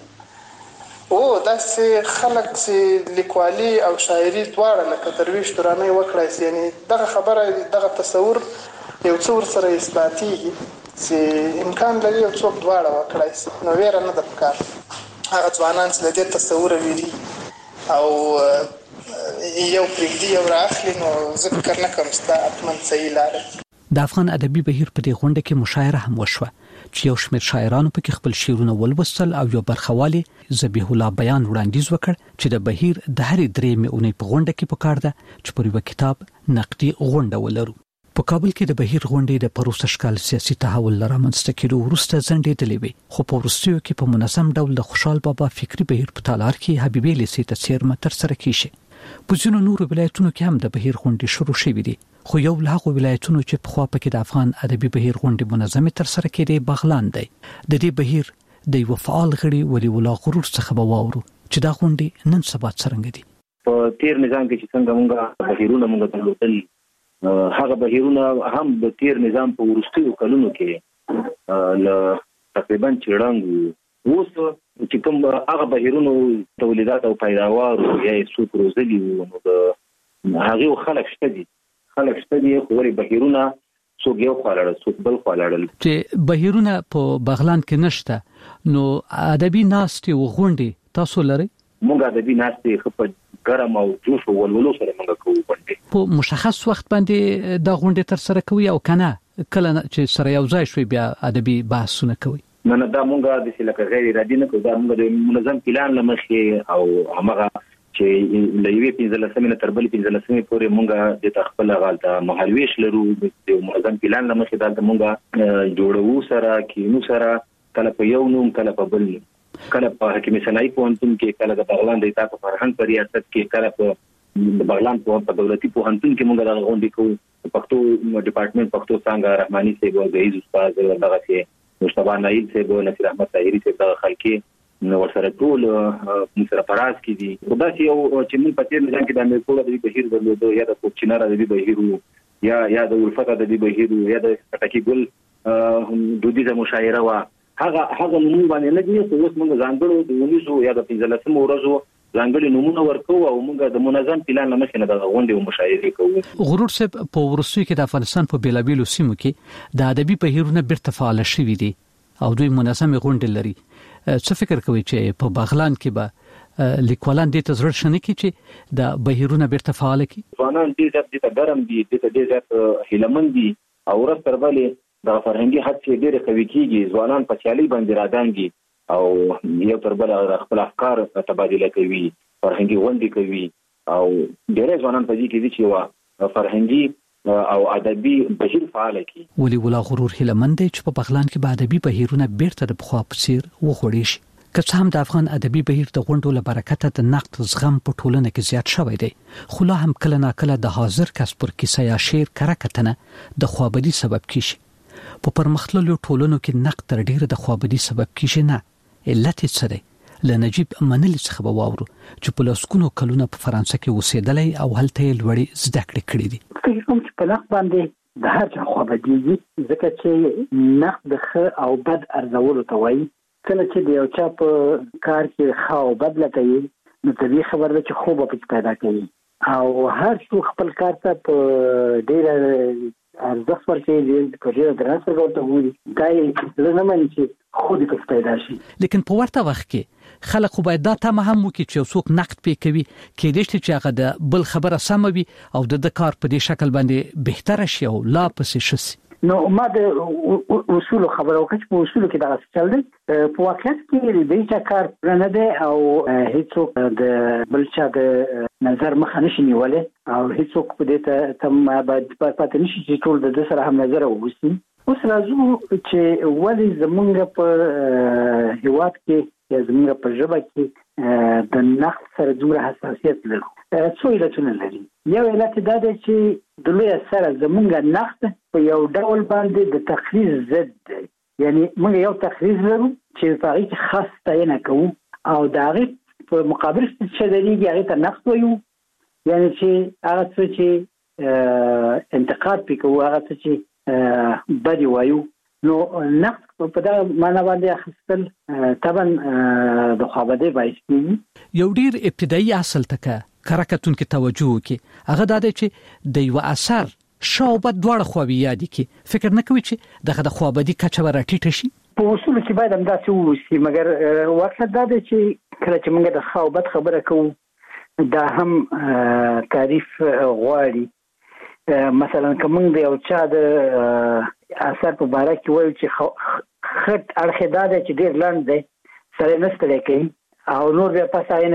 داسې خلک چې لیکوالي او شاعري دواړه لکه درویش تورانی وکړای شي، یعنې دغه خبره دغه تصور یو څه ورسره اثباتېږي چې امکان لري یو څوک دواړه وکړای شي. نو ویره نه ده پکار. هغه ځوانان چې له دې تصوره ویري او یو پرېږدي یو رااخلي، نو زه فکر نه کوم چې دا حتما صحیح لاره. د افغان ادبي بهیر په دې غونډه کې مشاعره هم وشوه چې یو شمېر شاعرانو پکې خپل شعرونه ولوستل او یو برخوالي ذبیح الله بیان وړاندیز وکړ چې د بهیر د هرې 3 اونۍ په غونډه کې پکار ده چې پر یو کتاب نقدي غونډه ولرو. په کابل کې د بهیر غونډې د پروسه شکل سیاسي تحول لرامنځته کېدو وروسته ځنډېدلې وې، خو په وروستیو کې په منظم ډول د خوشحال بابا فکری بهیر په تالار کې حبیبي لیسې ته څیرمه ترسره کیږي. په ځینو نورو ولایتونو کې هم د بهیر غونډې شروع شوې دي، خو یو له هغو ولایتونو چې پخوا پکې د افغان ادبي بهیر غونډې منظمې ترسره کېدې بغلان دی. د دې بهیر د یو فعال غړي ولی الله غرور څخه به واورو چې دا غونډې نن سبا څرنګه دي. په تیر نظام کې چې څنګه موږ بهیرونه موږ درلودل هغه بهیرونه هم د تیر نظام په وروستیو کلونو کې ل تقریبا چړنګ اوس چې کوم هغه بهیرونو تولیدات او پیداوار یا څوک روزلي نو د هغه خلک شته دي خو ورې بهیرونه څوک یو خالړل څوک بل خالړل چې بهیرونه په بغلان کې نشته نو ادبي ناستي وغونډي تاسو لري موږ ادبي ناستي خپل ګرم او جوش او ولولو سره موږ کوو باندې په مشخص وخت باندې د غونډې تر سره کوي او کنه کله چې سره یو ځای شوي بیا ادبي بحثونه کوي نه دا موږ د سلکه غیر ارادي نه کوو دا موږ د منظم پلان لمخې او هغه چې لوي 15 نه تر بل 15 پورې موږ د تخپل غالطه محلويش لرو د منظم پلان لمخې دا موږ جوړو سره کینو سره کله په یو نوم کله په بل کله په حکیم سنای پوهنتون کې کله د بغلان د اتاق فرهنګ په ریاست کې کله په بغلان په دولتي پوهنتون کې موږ د غونډې کوو پښتو ډپارټمنټ پښتو څنګه رحماني صاحب او عزیز استاد دغه کې مصطفی نایل صاحب او نصیر احمد طاهری صاحب د خلکي نو ورسره ټول سره پراز کې دي خدا چې یو چې موږ په تیر نظام کې د امریکا د بهیر درلود یا د کوچینار د بهیر یا د ولفت د بهیر یا د ټکی ګل دودیزه مشاعره وا هغه نوم باندې نه دي اوس موږ ځانګړو د ونیسو یا د 15 ورځو ځانګړي نمونه ورکو او موږ د منظم پلان لمخې نه د غونډې او مشاعرې کوو غرور صاحب په ورسوي کې د افغانستان په بیلابیلو سیمو کې د ادبي بهیرونه بیرته فعال شوي دي او دوی منظم غونډې لري څه فکر کوي چې په بغلان کې به لیکوالان د تزړ شنه کې چې د بهیرونه بیرته فعال کی ځوانان دې د ګرم دي د دې هیلمن دي او ورځ تر بلې د فرهنګي حد چې ډېر قوي کیږي ځوانان په چالي باندې رادانګي او یو تر بل خپل افکار تبادله کوي فرهنګي غونډې کوي او ډېر ځوانان په دې کې دي چې فرهنګي او ادبي بهیر فعال کی ولي ولا غرور هلمند چې په بغلان کې به ادبي بهیرونه بیرته د بخوا په څیر وخوړی شي که څه هم د افغان ادبي بهیر د غونډو له برکته د نقد زغم په ټولنه کې زیات شوی دی خو لا هم کله ناکله د حاضر کس پر کیسه یا شعر کرکتنه د خوابدي سبب کیږي په پرمختللو ټولنو کې نقد تر ډیره د خوابدي سبب کیږي نه علت څه دی لنجيب منل څخه به واورو چې په لاسکونو کلونه په فرانسه کې اوسېدلې او هلته لوړې زده کړې کړې دي کوم چې په نقد باندې د هر چا خوابدي ځکه چې نقد ښه او بد ارزولو ته وایي کله چې د یو چا په کار کې ښه او بد لټوي نو طبیعي خبر ده چې خوب په پیدا کوي او هر څوک خپل کار ته په ډیره ارزښت ورکوي په ډیره درنه سره ورته وایي دا یې نه معنی چې خو دې پیدا شي لیکن په ورته وخت کې خلک خو باید دا تمه هم وکړي چې څوک نقد پې کوي کې دې چې هغه د بل خبره سم وي او د کار په دې شکل باندې بهتره شي او لا پسې شي نو ما د اصول خبرو کې په اصول کې دا څه دی په واقعیت کې د دې کار نه دی او هیڅوک د بل چا د نظر مخه نشي نیولې او هیڅوک په دې ته باید پاتې نشي چې ټول د سره هم نظر ووسی اوس راځو چې ولې زمونږ په هیواد کې یا زمونږ په ژبه کې د نقد سره دومره حساسیت لرو څو علتونه لري یو علت دا دی چې د لوی سره زمونږ نقد په یو ډول باندې د تخریز ضد دی یعنی موږ یو تخریز لرو چې په هغه کې خاص تعین کوو او د هغه په مقابل څه درېږي هغه ته نقد وایو یعنی چې هغه څه چې انتقاد پکوي هغه څه چې بدی وایو نو نقد په دا معنا باندې اخستل طبعا د خوابدي باعث کیږي یو ډیر ابتدایي اصل ته کرکتون کې توجه وکي هغه دا دی چې د یو اثر شاوبه دواړه خوابي یادي کې فکر نه کوي چې دغه د خوابدي کچه ورټیټ شي په اصول کې باید هم دا څه ووسی مګر واقع دا دی چې کله چې موږ د خوابت خبره کوو دا هم تعریف غواړي مثلا کوم د یو چا د اثر په اړه کې وایي چې خط اړخدا ده چې ډیر لاند دی سره نستړی کوي او نور بیا پاساینه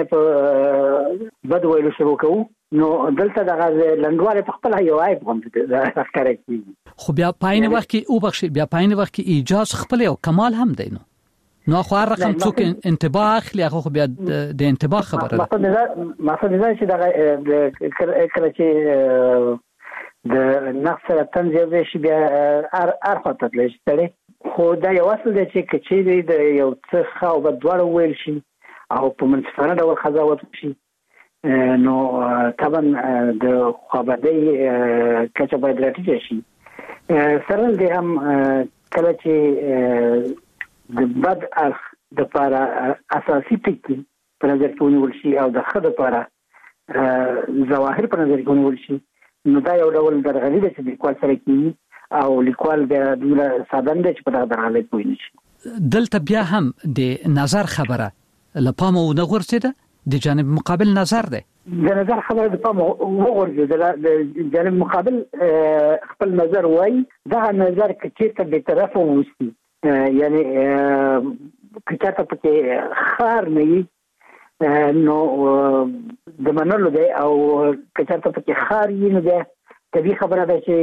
په بد ویلو شروع کوو نو دلته دغه لندواله په خپل یو عیب غوندي ښکاره کیږي خو بیا پاین وخت کې او بخښي بیا پاین وخت کې ایجاز خپل او کمال هم دی نو خو هر رقم څوک انتباه اخلي هغه بیا د انتباه خبره مثلا دا چې دغه کله چې د نقص سره تنظیم شي بیا ارخته تللی شي خو دا یو اصل دی چې کچې د یو څه خو په دواړو ویل شي او په منصفانه ډول قضاوت شي نو طبعا د خوابدۍ کچه باید راټیټه شي. سره دې هم کله چې د بد اخ د لپاره اساسي ټکي په نظر کې ونیول شي او د ښه لپاره ظواهر په نظر کې ونیول شي، نو دا یو ډول درغلي ده چې لیکوال سره کیږي او لیکوال د دومره ساده دی چې په دغه درغلي پوه نه شي. دلته بیا هم د نظر خبره لپاره ونه غورځیده، د جانب مقابل نظر ده. د نظر خبره د پام وګورځي د جانب مقابل خپل نظر وای، دا نظر چې ته به طرفه وسی، یعنی کچاته پکې خار نه نو د منلو دی او کچاته پکې خار یې نه دی. طبي خبره ده چې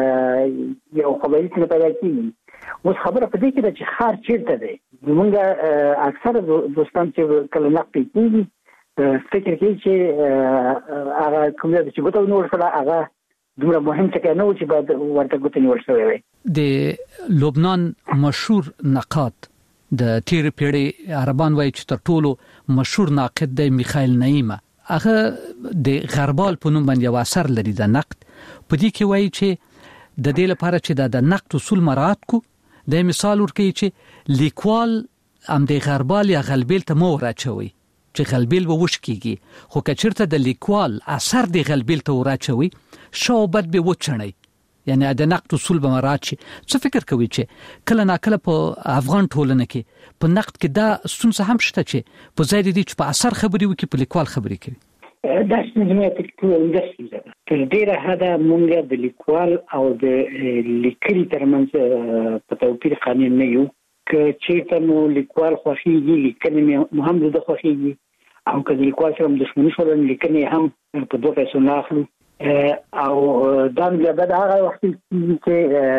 یو خبرې څه پیدا کیږي. اوس خبره په دې کې ده چې خار چیرته دی. موږ اکثر دوستان چې کله نقد کوي فکر کوي چې هغه کوم چې ګوتو نور سره هغه دومره مهم څه نه و چې باید ورته ګوتو نور شوی وي. د لبنان مشهور نقاد د تیر پیړۍ عربان وایي چې تر ټولو مشهور ناقد دی میخائیل نعیمه. هغه د غربال په نوم باندې یو اثر لري د نقد. په دې کې وایي چې د دې لپاره چې د نقد اصول مراعات کو، د مثال ورکوي چې لیکوال هم د غربال یا غلبیل ته مو راچوي چې غلبیل به وش کیږي، خو کچرته د لیکوال اثر د غلبیل ته وراچوي شوبت به وچني، یعنی د نقد اصول به مراعات شي. څه فکر کوي چې کله ناکله په افغان ټولنه کې په نقد کې دا ستونزه هم شته چې په ځای دي چې په اثر خبري وکړي په لیکوال خبري کوي؟ دا څنګه تکلیف تر ډیره حدا مونږ د لیکوال او د لیکري ترمنځ په توپیر قانون نه یو. که چې نو لیکوال خوښيږي لیکنه مهم ده خوښيږي، او که لیکوال سره دښمني شول لیکنه هم په دوه پیسو نه اخلو. او دا بیا د هغه وخت چې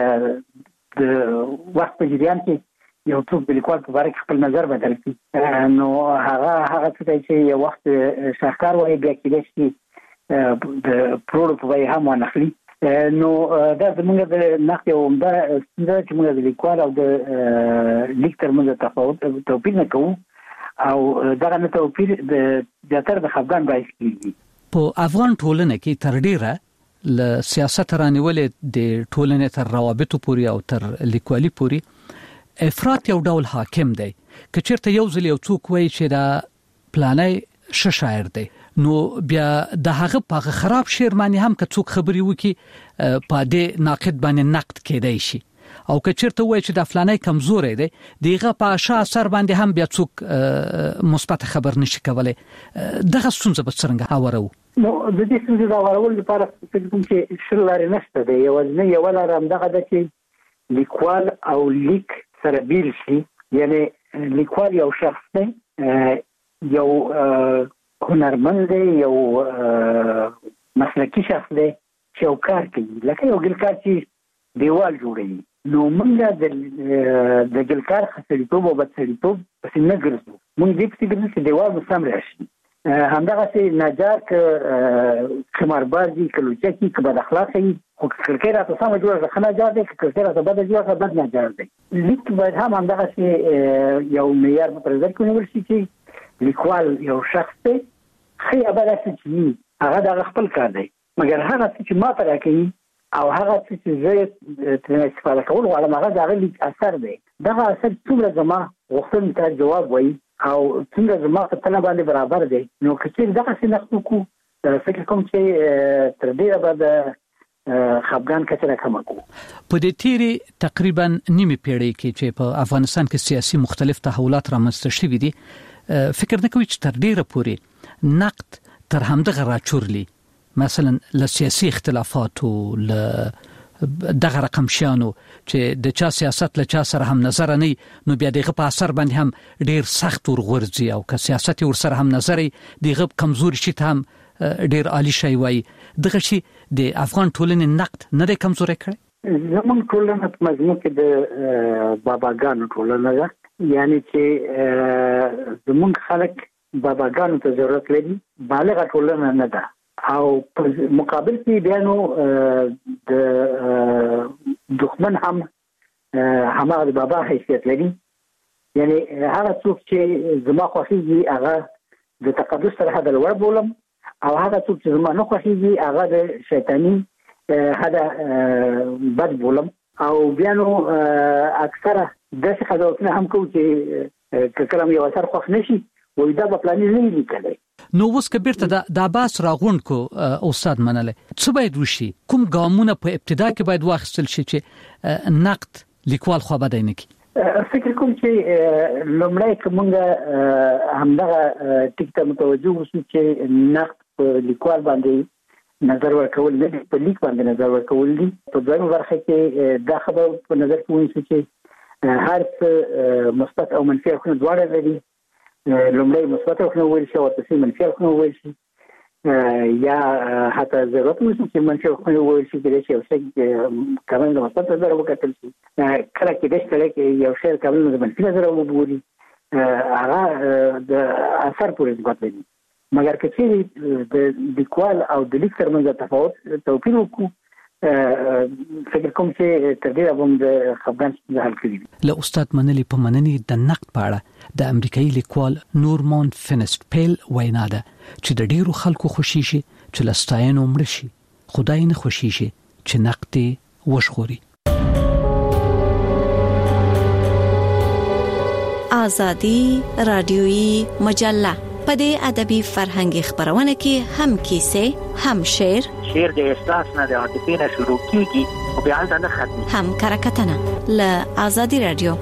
د وخت په جریان کې یو څوک د لیکوال په اړه خپل نظر بدل کړي، نو هغه څه چې یو وخت شاهکار وایي بیا کېدای شي د پروړو په وایي هم ونخلي. نو دا زموږ د نقد یو عمده ستونزه چې موږ د لیکوال او د لیک ترمنځ توپیر نه کوو، او دغه نه توپیر د زیاتره د خفګان باعث کېږي. په افغان ټولنه کې تر ډیره له سیاست رانیولې د ټولنې تر روابطو پورې او تر لیکوالي پورې افراط یو ډول حاکم دی. که چېرته یو ځل یو څوک وایي چې دا پلانای ښه شاعر دی، نو بیا د هغه په خراب شعر باندې هم که څوک خبري وکي په دې ناقد باندې نقد کېدای شي، او که چېرته وایي چې د فلانای کمزوري دی دغه په اشا اثر باندې هم بیا څوک مثبت خبر نشي کولای. دغه څنګه به څنګه هاورو؟ نو د دې څنګه دا ورول لپاره فکر کوم چې شل لري نشته دی. یو نه یو لاره هم دغه د چې لیکوال او لیک سره بیل شي، یعنی لیکوال یو شخص دی، یو هنرمند دی، یو مسلکی شخص دی چې یو کار کوي، لکه یو ګلکار چې دیوال جوړوي. نو موږ د ګلکار خسرېتوب او بدسرېتوب پسې نه ګرځو، موږ دې پسې ګرځو چې دیوال مو سم راشي. همدغسې نجار که قمارباز وي، که لوچک وي، که بد اخلاقه وي، خو که کړکۍ راته سمه جوړه کړه ښه نجار دی، که کړکۍ راته بده جوړه کړه بد نجار دی. لیک باید هم همدغسې یو معیار په نظر کې ونیول شي چې لیکوال یو شخص دی، ښه یا بده څه چې وي هغه د هغه خپل کار دی، مګر هغه څه چې ما ته راکوي او هغه څه چې زه ترې استفاده کول غواړم هغه د هغه لیک اثر دی. دغه اثر څومره زما غوښتنې ته جواب وایي او څنګه زما په تنه باندې برابر دی، نو که چېرې دغسې نقد وکړو فکر کوم چې تر ډېره به د خفګان کچه راکمه کړو. په دې تیرې تقریبا نیمه پیړۍ کې چې په افغانستان کې سیاسي مختلف تحولات رامنځته شوي دي، فکر نه کوي چې تر ډېره پورې نقد تر همدغه راچورلی، مثلا له سیاسي اختلافاتو له دغه رقم شانو چې د چا سیاست له چا سره هم نظر نه، نو بیا دغه په اثر باندې هم ډیر سخت ورغورځي، او که سیاست ور سره هم نظر دغه کمزوري شي ته هم ډیر عالی شي وای. دغه شي د افغان ټولنې نقد نه دی کمزوري کړی. زموږ ټولنه په مضمون کې د باباګانو ټولنه ده، یعنی چې زموږ خلک باباګانو ته ضرورت لري، بالغه ټولنه نه ده. او په مقابل کې بیا نو د دښمن هم هماغه د بابا حیثیت لري، یعنی هغه څوک چې زما خوښیږي هغه د تقدس سره حد لوړ بولم، او هغه څه چې زما نه خوښیږي هغه د شیطانی هدا بد بولم او بیا نو اکثره د څه خدای هم کوي چې کلام یو اثر خوښ نشي وای دا په پلان نه لیکلی. نو اوس کبیرته د عباس راغوند کو استاد منله څه باید وشي؟ کوم ګامونه په ابتدا کې باید واخیستل شي چې نقد لیکوال خو بده نه کی؟ فکر کوم چې لومړی کومه همدغه ټیک ته متوجه اوسو چې نقد په لیکوال باندې نظر ورکول نه په لیک باندې نظر ورکول دي. په دویمه برخه کې دا خبره په نظر کې ونیسو چې هر څه مثبت او منفي اړخونه دواړه لري. لومړی مثبت اړخونه وویل شي او ورپسې منفي اړخونه وویل شي یا حتی ضرورت نشته چې منفي اړخونه وویل شي کېدای شي یو شی کامل د مثبت نظره وکتل شي. کله کېدای شي چې یو شی کامل د منفي نظره وګوري هغه د اثر پورې ارتباط لري. مګر که چیرې د لیکوال او د لیک ترمنځ توپیر وکړو فکر کوم چې تر ډیره به د خبران حل کړي. له استاد منلی په مننې د نقد په اړه د امریکایي لیکوال نورمان فینست پیل وینا ده چې د ډیرو خلکو خوشي شي چې لستاینو مړ شي خدای نه خوشي شي چې نقد وشغوري. آزادی رادیویی مجله په دې ادبي فرهنګي خبرونه کې هم کیسه هم شعر د احساس نه د عاطفې نه شروع کیږي او بیا نه ختمي هم کرکټنه له آزادی رادیو.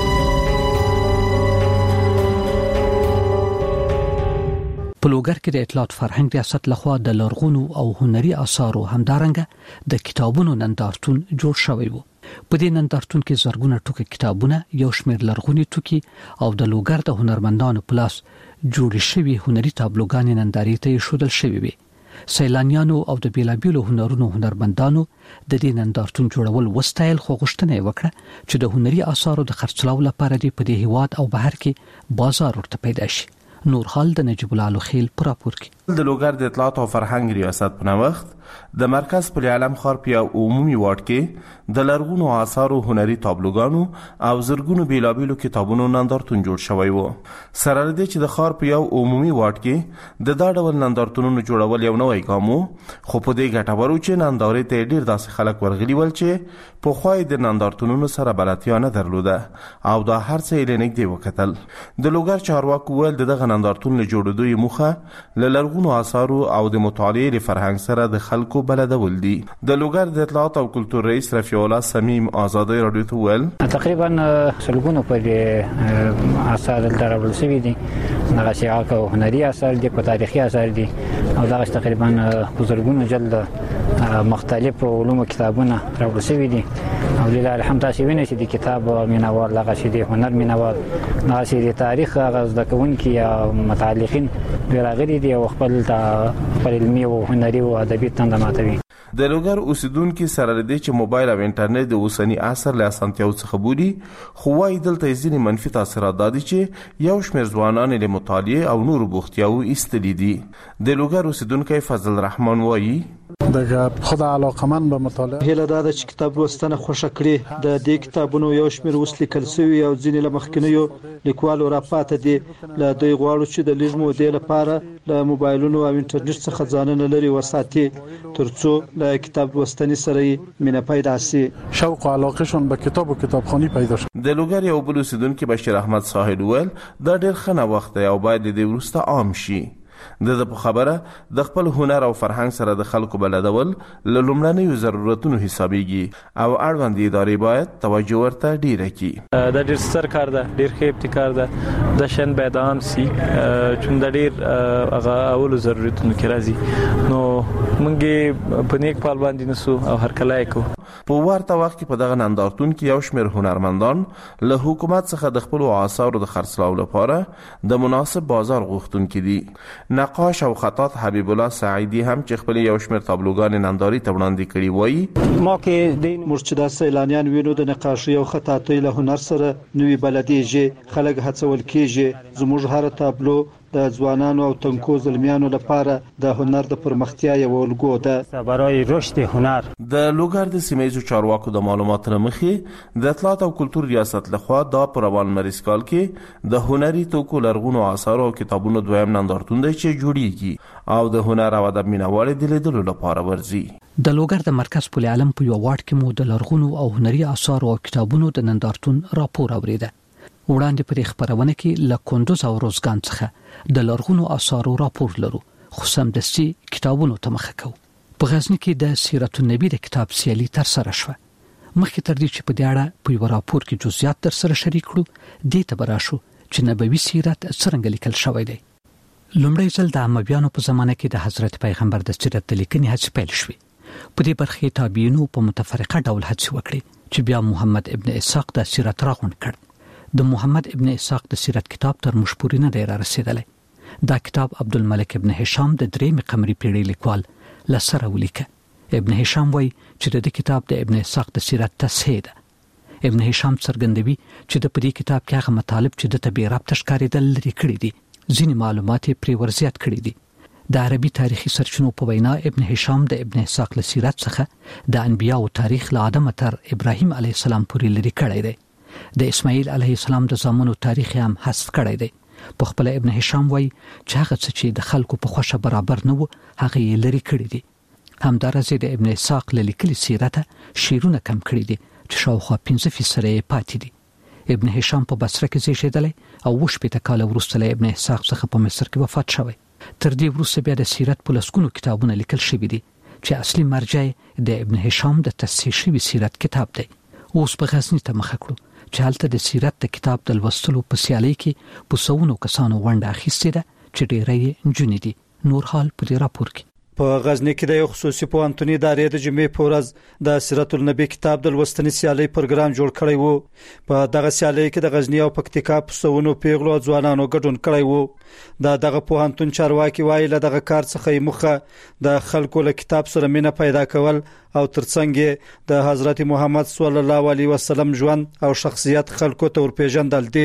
په لوګر کې د اطلاعات فرهنګ ریاست لخوا د لرغونو او هنري آثارو همدارنګه د کتابونو نندارتون جوړ شوی وو. په دې نندارتون کې زرګونه ټوکې کتابونه، یو شمېر لرغوني ټوکي او د لوګر د هنرمندانو په لاس جوړ شوی هنري تابلوګانې نندارې ته شودل شوی وي. سیلانیانو او د بیلابیلو هنرونو هنرمندانو د دې نندارتون جوړول وستایل خو غوښتنه وکړه چې د هنري آثارو د خرڅلاو لپاره د په دې هیواد او بهر کې بازار ورته پیدا شي. نور حال د نجیب الله خیل پر راپور کې د لوګر د اطلاعات او فرهنګ ریاست په نوښت د مرکز په عالم خار په عمومي واټ کې د لرغونو آثارو هنري تابلوګانو او زرګونو بیلابیلو کتابونو نندارتون جوړ شوی وو. سره لري چې د خار په عمومي واټ کې د دا ډول نندارتونونو جوړول یو نوې ګام خو په دې ګټورو چې نندارې ته ډیر داسې خلک ورغلي ول چې په خوای د نندارتونونو سره بلاتیا نه درلوده او دا هر څه یې لنګ دی وکتل. د لوګر چارواکو ول دغه نندارتون له جوړېدو یې موخه ل لرغونو آثارو او د مطالعې ل فرهنګ سره د خلکو بلدول دي. د لوګر د اطلاعات او کلتور رئیس رفیع الله سمیم آزادی رادیو ته ول تقریبا سلګونو په آثار درول شوی دي. هغه شیعه او هنري آثار دي، په تاریخي آثار دي او دا تقریبا بزرګونو جلد مختلف علوم کتابونه راوړل شوی دي. او لله الحمد تاسو وینئ چې د کتاب مینوال هغه چې د هنر مینوال هغه چې د تاریخ هغه د کوونکي یا متعلقین راغلي دي او خپل علمي او هنري او ادبي تند ماتوي. د لوګر اوسیدونکو سره لري چې موبایل او انټرنیټ د اوسنی عصر له اسانتیاو څخه بوري خو وايي دلته ځینې منفي تاثیرات دي چې یو شمېر ځوانان له مطالعه او نور بوختیاو ایستلي دي. د لوګر اوسیدونکو فضل الرحمن وايي دغه خدای علاقمن به مطالعه هله دا چې کتاب لوستنه خوښه کړي. د دې کتابونو یو شمېر اوس لیکل شوی او ځینې له مخکینیو لیکوالو راپاته دي. له دوی غواړو چې د لږ مودې لپاره له موبایلونو او انټرنیټ څخه ځانونه لري وساتي ترڅو له کتاب لوستنې سره مینه پیدا شي. شوق او علاقهشون به کتاب او کتابخوانی پیدا شي. د لوګر یو بل اوسیدونکو بشیر احمد ساحل ول دا ډېر خنه وخت دی او باید د ورسته عام شي. د په خبره د خپل هنر او فرهنګ سره د خلکو بلدول له لومړنیو ضرورتونو حسابيږي او اړوند ادارې باید توجه ورته ډیره کړي. د ډیر سر کار ده، ډیر ښه ابتکار ده، د شن بيدام سي چون د ډیر هغه اولو ضرورتونو کې راځي. نو مونږه په نیک پال باندې نسو او هر کله کو په ورته وخت کې په دغه نندارتون کې یو شمېر هنرمندان له حکومت څخه د خپل آثارو د خرڅلاو لپاره د مناسب بازار غوښتونکي دي. نقاش او خطاط حبیب الله سعیدی هم چې خپل یو شمېر تابلوګان ننداري ته وړاندې کړي وایي ما کې د مرشد سیلانیان وینو د نقاشي او خطاطۍ له هنر سره نوې بلدیږي. خلک هڅول کېږي زموږ هر تابلو د ځوانانو او تنکو زلمیانو لپاره د هنر د پرمختیا یو الګو ده برای رشد هنر. د لوګر د سیمایي چارواکو د معلوماتو مخې د اطلاعات او کلتور ریاست لخوا د پروان مریض کال کې د هنري توکو لرغونو آثار او کتابونو دویم نندارتون دی چې جوړیږي او د هنر او ادب مینوال د لیدلو لپاره ورځي. د لوګر د مرکز پل علم په یو واټ کې مو د لرغونو او هنري آثار او کتابونو د نندارتون راپور اوریده. وړاندې پر خبرونه کې له کندوز او روزګان څخه د لرغونو آثارو راپور لرو، خو سمدستي کتابونو ته مخه کوو. په غزني کې د سیرت النبی د کتاب سیالي تر سره شوه. مخکې تر دې چې په دې اړه په یو راپور کې جزئیات در سره شریک کړو، دې ته براشو چې نبوي سیرت څنګه لیکل شوی دی. لومړی ځل د امویانو په زمانه کې د حضرت پیغمبر د سیرت د لیکنې هڅې پیل شوې. په دې برخه تابعینو په متفرقه ډول هڅې وکړې چې بیا محمد ابن اسحاق د سیرت راغونډ کړ. د محمد ابن اسحاق د سیرت کتاب تر موږ پورې نه دی را رسیدلی. دا کتاب عبدالملک ابن هشام د 3 قمري پیړۍ لیکوال لسره ولیکه. ابن هشام وایي چې د کتاب د ابن اسحاق د سیرت تصحیح ده. ابن هشام څرګندوي چې د دې کتاب کې هغه مطالب چې د تبې رابطه ښکارېدل لري کړي دي، ځینې معلومات یې پرې ورزیات کړي دي. د عربي تاریخي سرچینو په وینا ابن هشام د ابن اسحاق له سیرت څخه د انبیاء او تاریخ له آدم تر ابراهیم علیه السلام پورې لري کړی دی. د اسماعیل علیه السلام د زامنو تاریخ هم حذف کړی دی. په خپل ابن هشام وایي چې هغه څه چې د خلکو په خوښه برابر نه وو هغه یې لري کړی دي. همدارنګه د ابن اسحاق له لیکلي سیرت شیرونه کم کړی دي چې شاوخوا 15% یې پاتې دي. ابن هشام په بصره کې زیږیدلی او 18 کال وروسته له ابن اسحاق څخه په مصر کې وفات شوی. تر دې وروسته بیا د سیرت په لسګونو کتابونه لیکل شوي دي چې اصلي مرجع د ابن هشام د تصحیح شوي سیرت کتاب دی. اوس په غزني ته مخه کړو چې هلته د سیرت د کتاب د لوستلو په سیالۍ کې په سوونو کسانو ونډه اخیستې ده چې ډېری یې نجونې دي. نور حال په دې راپور کې. په غزني کې د یو خصوصي پوهنتوني ادارې د جمعې په ورځ د سیرت النبی کتاب د لوستنې سیالۍ پروګرام جوړ کړی وو. په دغه سیالۍ کې د غزني او پکتیکا په سوونو پیغلو ځوانانو ګډون کړی وو. دغه پوهنتون چارواکي وایي له دغه کار څخه مخه د خلکو له کتاب سره مینه پیدا کول او ترڅنګ د حضرت محمد صلی الله علیه وسلم ژوند او شخصیت خلکو ته ورپېژندل دي.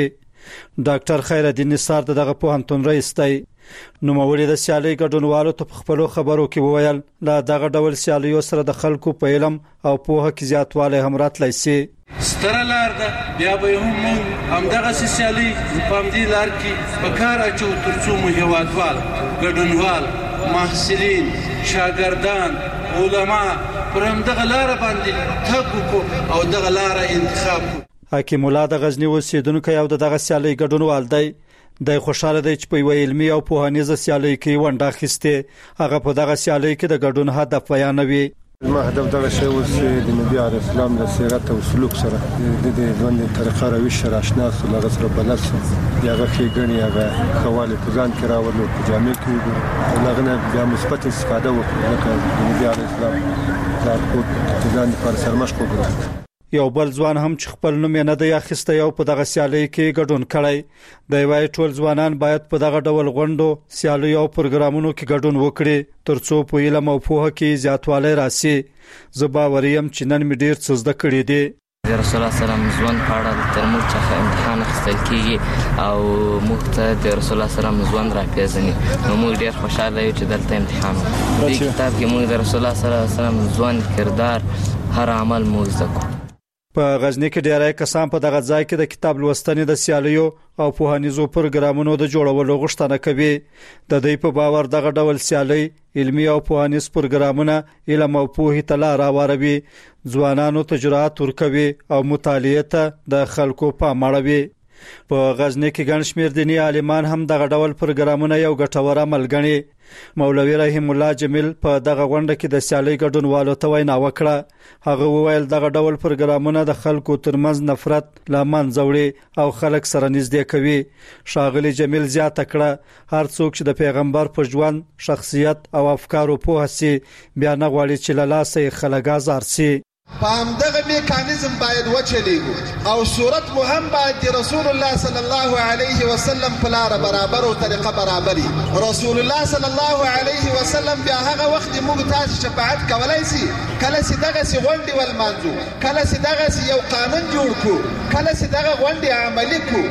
ډاکټر خیر الدین نثار دغه پوهنتون رئیس دی. نوموړي د سیالۍ ګډونوالو ته په خپلو خبرو کې وویل لا دغه ډول سیالیو سره د خلکو په علم او پوهه کې زیاتوالی هم راتلی سي. ستره لار ده بیا به هم همدغه سیالي په همدې لار کې په کار اچو ترڅو مو هیوادوال ګډونوال محصلین شاګردان علما پر همدغه لار باندې تګ وکړو او دغه لار انتخاب کړو. حکیم الله د غزني اوسیدونکو یو دغه سیالۍ ګډونوال دی. د خوشاله دی چې په یو علمي او پوهنیزه سیالۍ کې ونډه اخیسته. هغه په دغه سیالۍ کې د ګډون هدف بیانوي. ما هدف دغه شی و چې د نبی عليه السلام د سیرت او سلوک سره د ژوند طریقه روش سره آشنا سو لږ سره بلد سو. هغه کې غني هغه خواله په ځان کې راوړل په جامع کې هغه نه بیا مثبت استفاده وکړه لکه د نبی عليه السلام دا په ځان پر سرمشق وکړه. یو بل ځوان هم چې خپل نوم نه دی اخیسته یو په دغه سیالۍ کې ګډون کړی دی. وايي ټول ځوانان باید په دغه ډول غونډو سیالیو او پروګرامونو کې ګډون وکړي ترڅو په علم او پوهه کې زیاتوالی راسي. زه باور یم چې نن مې ډیر څه زده کړي دي. د رسول الله سلام ژوند په اړه تر موږ څخه امتحان اخیستل کیږي او موږ ته د رسول الله سلام ژوند راپېژني. نو موږ ډیر خوشاله یو چې دلته امتحان وکړو. په کتاب کې موږ د رسول الله صلی الله علیه وسلم ژوند، کردار، هر عمل موږ زده کړو. په غزني کې ډیری کسان په دغه ځای کې د کتاب لوستنې د سیالیو او پوهنیزو پروګرامونو د جوړولو غوښتنه کوي. د دوی په باور دغه ډول سیالۍ علمي او پوهنیز پروګرامونه علم او پوهې ته لار هواروي، ځوانانو ته جرأت ورکوي او مطالعې ته د خلکو پام اړوي. په غزني کې ګڼ شمېر دیني عالمان هم دغه ډول پروګرامونه یو ګټور عمل ګڼي. مولوي رحیم الله جمیل په دغه غونډه کې د سیالۍ ګډونوالو ته وینا وکړه. هغه وویل دغه ډول پروګرامونه د خلکو ترمنځ نفرت له منځه وړي او خلک سره نږدې کوي. ښاغلي جمیل زیاته کړه هر څوک چې د پیغمبر په ژوند، شخصیت او افکارو پوه سي بیا نه غواړي چې له لاسه یې خلک ازار سي. په همدغه میکانیزم باید وچلیږو او صورت مو هم باید د رسول الله صلی الله علیه وسلم په لاره برابر او طریقه برابري. رسول الله صلی الله علیه وسلم بیا هغه وخت موږ تاسو شفاعت کولای شي کله چې دغه سي غونډې ولمانځو، کله چې دغه سي یو قانون جوړ کو، کله چې دغه غونډې عملي کو.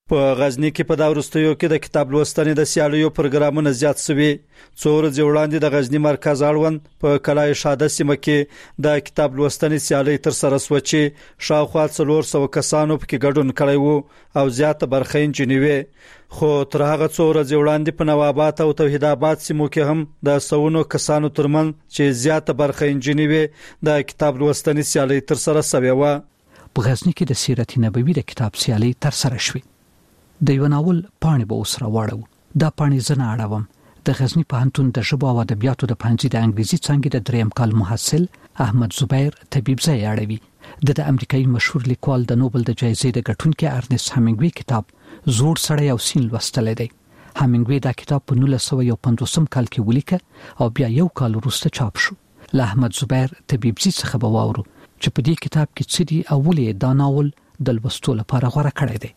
په غزنی کې په دا ورستیو کې د کتاب لوستنې د سیالیو پروګرامونه زیات شوي. څو ورځې وړاندې د غزنی مرکز اړوند په کلای شاده سیمه کې د کتاب لوستنې سیالي تر سره شو چې شاوخوا 400 کسانو پکې ګډون کړی وو او زیاته برخه یې جنوي. خو تر هغه څو ورځې وړاندې په نوابات او توحید آباد سیمو کې هم د سونو کسانو ترمن چې زیاته برخه یې جنوي د کتاب لوستنې سیالي تر سره شوی و. په غزنی کې د سیرت نبوي د کتاب سیالي تر سره شوه. د یو ناول پاڼې به اوس راوړو. دا پاڼې زنه اړوم. د غزنی پوهنتون د ژبو او ادبیاتو د پنځه د انګریزي څانګې د دریم کال محصل احمد زبیر طبيب ځای اړوي. د امریکایي مشهور لیکوال د نوبل د جایزې د ګټونکي ارنست همینګوی کتاب زوړ سړی او سین لوستل دی. همینګوی دا کتاب په 1950 کال کې ولیکه او بیا یو کال وروسته چاپ شو. له احمد زبیر طبيب څخه به واورو چې په دې کتاب کې څه دي او ولې دا ناول د لوستلو لپاره غوړه کړی دی.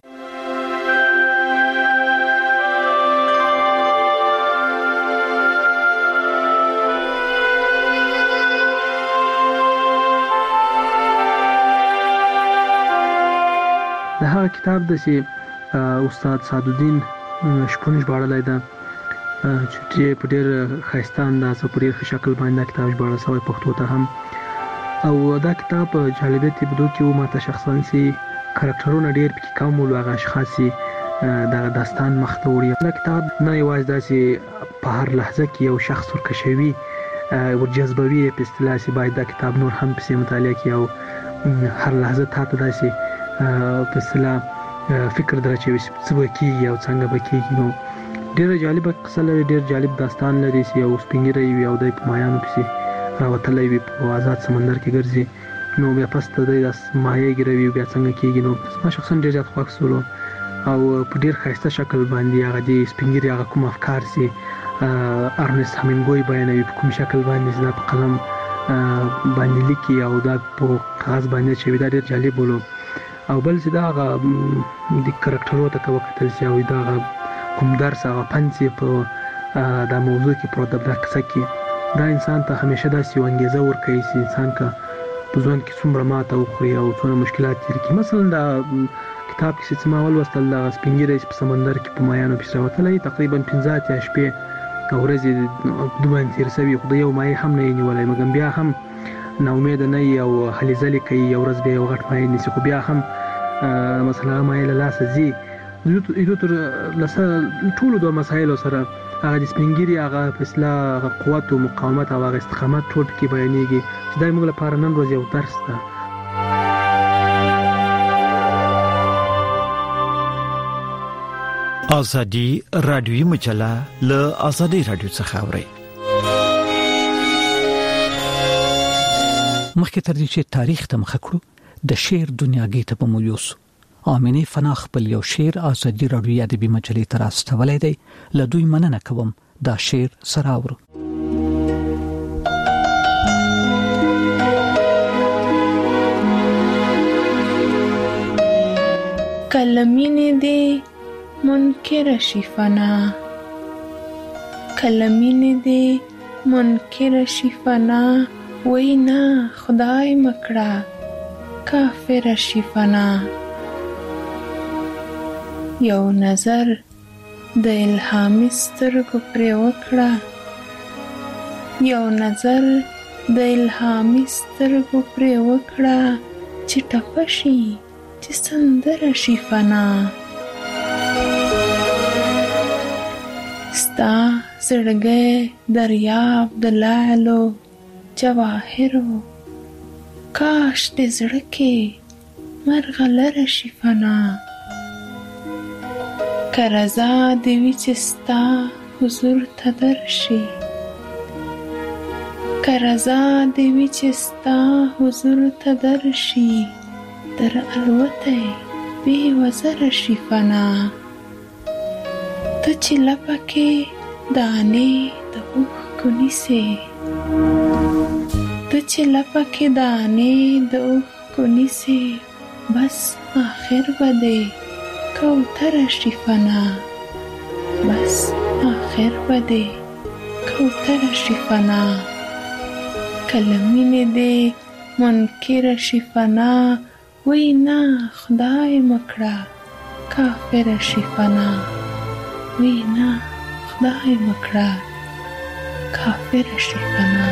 د هغه کتاب د استاد سعدالدین شپون ژباړلی ده چې په ډېر ښایسته انداز او په ډېر ښه شکل باندې دا کتاب ژباړل شوی پښتو ته هم. او دا کتاب جالبیت یې په دو کې و ماته شخصاً چې کرکټرونه ډېر پکې کم ول، هغه اشخاص دغه داستان مخ ته وړي. دا کتاب نه یوازې داسې په هر لحظه کې یو شخص ورکشوي ورجذبوي په اصطلاح چې باید دا کتاب نور هم پسې مطالعه کړي او هر لحظه تا ته داسې په اصطلاح فکر درچوي څه به کېږي او څنګه به کېږي. نو ډېره جالبه قصه لري، ډېر جالب داستان لري چې یو سپین ږیری وي او دی په مایانو پسې راوتلی وي، په آزاد سمندر کې ګرځي. نو بیا پس ته دی داسې مایع ګیروي بیا څنګه کېږي. نو ما شخصا ډېر زیات خوښ شولو او په ډېر ښایسته شکل باندې هغه د سپین ږیري هغه کوم افکار چې ارنست همینګوی بیانوي په کوم شکل باندې چې دا په قلم باندې لیکي او دا په کاغذ باندې چې دا ډېر جالب ولو. او بل چې دا هغه د کرکټرونو ته وکتل چې او دا کوم درس هغه پنځه په دا موضوع کې پروت ده کیسه کې، دا انسان ته همیشه داسې یو انګیزه ورکوي چې انسان که په ژوند کې څومره ماته وخوري او څومره مشکلات تیر کړي. مثلا دا کتاب کې چې ما ولوستل دا سپین ږیری په سمندر کې په مایانو پسې راوتلی تقریبا 15 شپې او ورځې دوه تیر شوي، خو د یو مایع هم نه یې نیولی، مګر بیا هم نا امیده نه یي او هلې ځلې کوي. یو ورځ بیا یو غټ مایع نیسي، خو بیا هم مثلا هغه مایع له لاسه ځي. ایدو تر ټولو دوه مسایلو سره هغه د سپین ږیري هغه په اصطلاح هغه قوت او مقاومت او هغه استقامت ټول پکې بیانېږي چې دا موږ لپاره نن ورځ یو درس ده. ازادي رادیوي مجله له ازادي رادیو څخه اوري. مخکې تر دې چې تاریخ ته مخ کړو د شعر دنیاګۍ ته به مو یوسو. آمینه فنا خپل یو شعر ازادي رادیوي ادبي مجلې ته راستولی دی. له دوی مننه کوم. دا شعر سره اورو. کلمینې دې منکر شي فنا، کلمینې دې منکر شي فنا، وینا خدای مکړه کافر شي فنا. یو نظر د الهامي سترګو پرې وکړه، یو نظر د الهامي سترګو پرې وکړه، چې ټپه شي چې سندره شي فنا. ستا زړګی دریاب د لعلو جواهرو، کاش دې زړه کې مرغلره شي فنا. که رضا دې وي چې ستا حضور ته درشي، که رضا دې وي چې ستا حضور ته درشي، در الوتی بې وزره شي فنا. ته چې لپه کې دانې د اوښکو نیسې، ته چې لپه کې دانې د اوښکو نیسې، بس آخر به دې کوتره شي فنا، بس آخر به دې کوتره شي فنا. کلمینې دې منکر شي فنا، وینا خدای مکړه کافر شي فنا وینا خدای وکړه کافر شي فنا.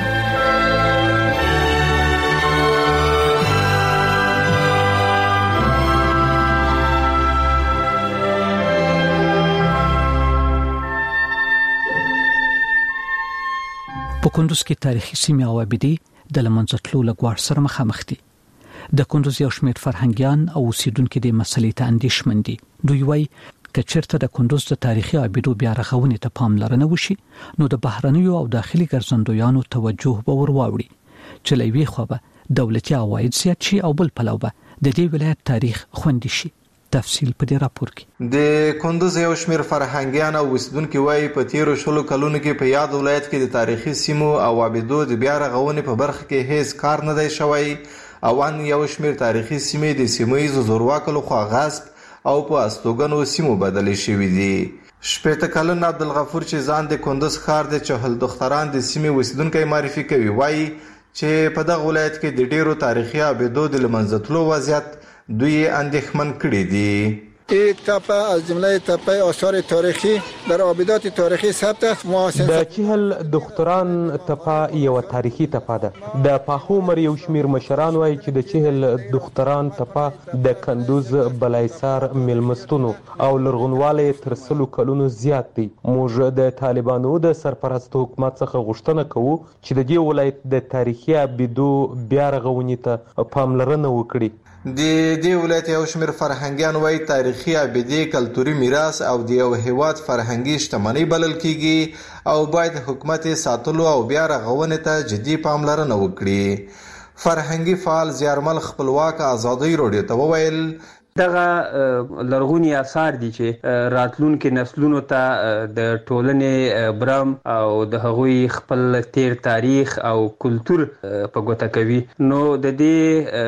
په کندوز کې تاریخي سیمې او ابدي د لمنځه تلو لګوار سره مخامخ دي. د کندوز یو شمېر فرهنګیان او اوسیدونکو د مسلې ته اندېښمن دي. دوی وايي کچرته د کندوز د تاریخي ابدو بیا رغونې ته پاملرنه وشي نو د بهرنیو او داخلي ګرځندویانو توجه به ورواوړي چې لوي خو به دولتي عواید زیات شي او بل پلو به د دې ولایت تاریخ خوندي شي. تفصیل په دې راپور کې. د کندوز یو شمېر فرهنګیان او اوسیدونکو وايي په تیرو 20 کلونو کې په یاد ولایت کې د تاریخي سیمو او ابدو د بیا رغونې په برخه کې هیڅ کار نه دی شوی او ان یو شمېر تاریخي سیمې د سیمه‌ییزو زورواکو لخوا غصب او په استوګنو سیمو بدلې شوې دي. 80 کلن عبدالغفور چې ځان د کندوز ښار د چهل دختران د سیمې اوسیدونکو معرفي کوي وايي چې په دغه ولایت کې د ډیرو تاریخي ابدو د لمنځه تلو وضعیت دوی اندېښمن کړي دي. این تپه از جمله تپه آثار تاریخی در آبادات تاریخی ثبت است. د چهل دختران تپه یو تاریخي تپه ده. د پاخو مر یو شمیر مشران وایي چې د چهل دختران تپه د کندوز بلایسار ملمستونو او لرغونواله تر 100 کلونو زیات دي. موږ د طالبانو د سرپرست حکومت څخه غوښتنه کوو چې د دې ولایت د تاریخي ابدو بیا رغونې ته پاملرنه وکړي. د دې ولایت یو شمېر فرهنګیان وايي تاریخي ابدي کلتوري میراث او د یو هیواد فرهنګي شتمنۍ بلل کیږي او باید حکومت ساتلو او بیا رغونې ته جدي پاملرنه وکړي. فرهنګي فعال زیارمل خپلواک ازادي راډیو ته وویل دغه لرغونی آثار دي چې راتلونکو نسلونو ته د ټولنې برم او د هغوی خپل تیر تاریخ او کلچر په ګوته کوي نو د دې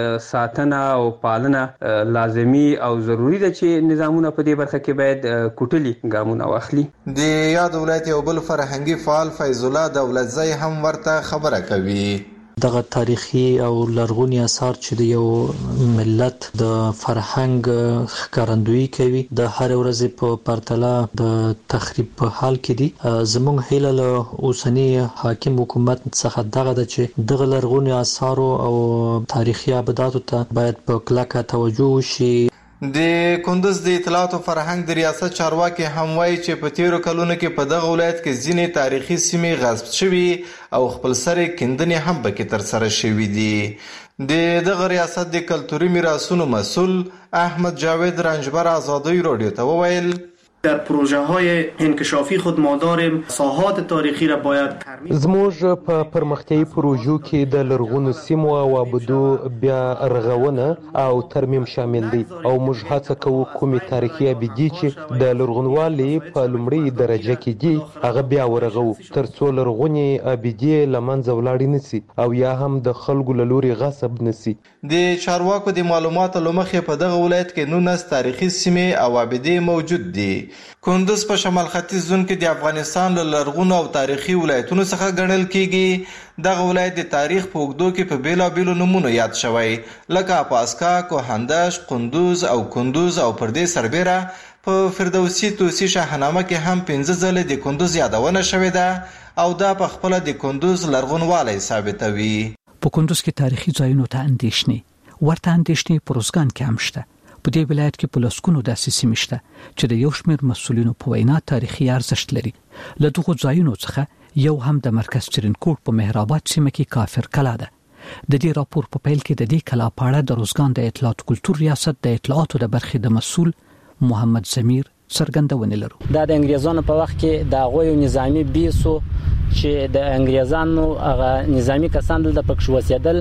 ساتنه او پالنه لازمی او ضروری ده چې نظامونه په دې برخه کې باید کوټلي ګامونه واخلي. د یاد ولایت یو بل فرهنګي فعال فیض الله دولتزی هم ورته خبره کوي. دغه تاریخي او لرغونی آثار چې د یو ملت د فرهنګ ښکارندویي کوي د هر ورځ په پرتله د تخریب په حال کې دي. زموږ هیله له اوسنی حاکم حکومت څخه دغه د چې دغه لرغونی آثار او تاریخي ابداتو ته باید په کلکه توجه وشي. د کندوز د اطلاعات او فرهنګ د ریاست چارواکي هم وایي چې په تیرو کلونو کې په دغه ولایت کې ځینې تاریخي سیمې غصب شوي او خپل سره کیندنې هم پکې ترسره شوي دي. د دغه ریاست د کلتوري میراثونو مسؤل احمد جاوید رنجبر ازادی رادیو ته وویل در پروژه های انکشافی خود ما داریم ساحات تاریخی را باید زموږ په پرمختیايي پروژو کې د لرغونو سیمو او ابدو بیا رغونه او ترمیم شامل دي او موږ هڅه کوو کومې تاریخي ابدي چې د لرغونوالي په لومړۍ درجه کې دي هغه بیا ورغو ترڅو لرغونی ابدي لمنځه ولاړ نشي او یا هم د خلکو له لوري غصب نشي. د چارواکو د معلوماتو لمخې په دغه ولایت کې 19 تاریخي سیمې او ابدي موجود دي. کندوز په شمال ختیځ زون کې د افغانستان له لرغونو او تاریخي ولایتونو څخه ګڼل کیږي. دغه ولایت د تاریخ په اوږدو کې په بیلابیلو نومونو یاد شوی لکه پاسکا، کوهندش، قندوز او کندوز او پر دې سربېره په فردوسي توسی شاهنامه کې هم 15 ځله د کندوز یادونه شوې ده او دا په خپل د کندوز لرغونوالی ثابتوي. په کندوز کې تاریخي ځایونو ته اندېښنې ورته اندېښنې پروزګان کې هم شته. په دې ولایت کې په لسکونو داسې سیمې شته چې د یو شمېر مسؤلینو په وینا تاریخي ارزښت لري. له دغو ځایونو څخه یو هم د مرکز ترینکوټ په مهرآباد سیمه کې کافر کلا ده. د دې راپور په پیل کې د دې کلا په اړه د روزګان د اطلاعات کلتور ریاست د اطلاعاتو د برخې د مسؤل محمد زمیر څرګندونه لرو. دا د انګریزانو په وخت کې د غوي نظامی بیسو چې د انګریزانو هغه نظامی کسان دلته پکښ وسیدل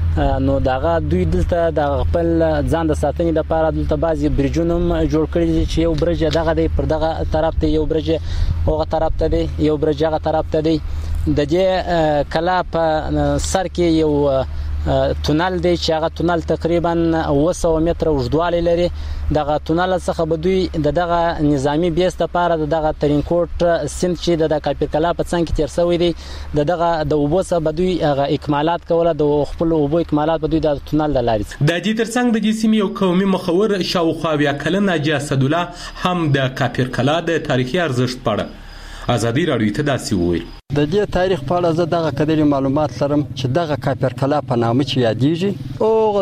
نو داغه دوی دلته د خپل ځان د ساتنې لپاره دلته بعضي برجونم جوړ کړی چې یو برج دغه دی پر دغه طرف ته یو برج هغه طرف ته دی یو برج هغه طرف ته دی. د دې کلا په سر کې یو تونل دی چې هغه تونل تقریبا 200 متره اوږدوالی لري. دغه تونل څخه به دوی دغه نظامی بیس لپاره دغه ترینکوټ سیند چې د کاپیر کلا په څنګ کې تیر شوی دی دغه د اوبو څخه به دوی هغه اکمالات کوله، د خپل اوبو اکمالات به دوی د تونل د لارې د دې ترڅنګ د جسمي او قومي مخور شاوخوا بیا کلن ناجی اسدالله هم د کاپیر کلا د تاریخي ارزښت په اړه ازادي راډیو ته داسې وویل. د دې تاریخ په اړه زه دغه قدرې معلومات لرم چې دغه کاپیر کلا په نامه چې یادېږي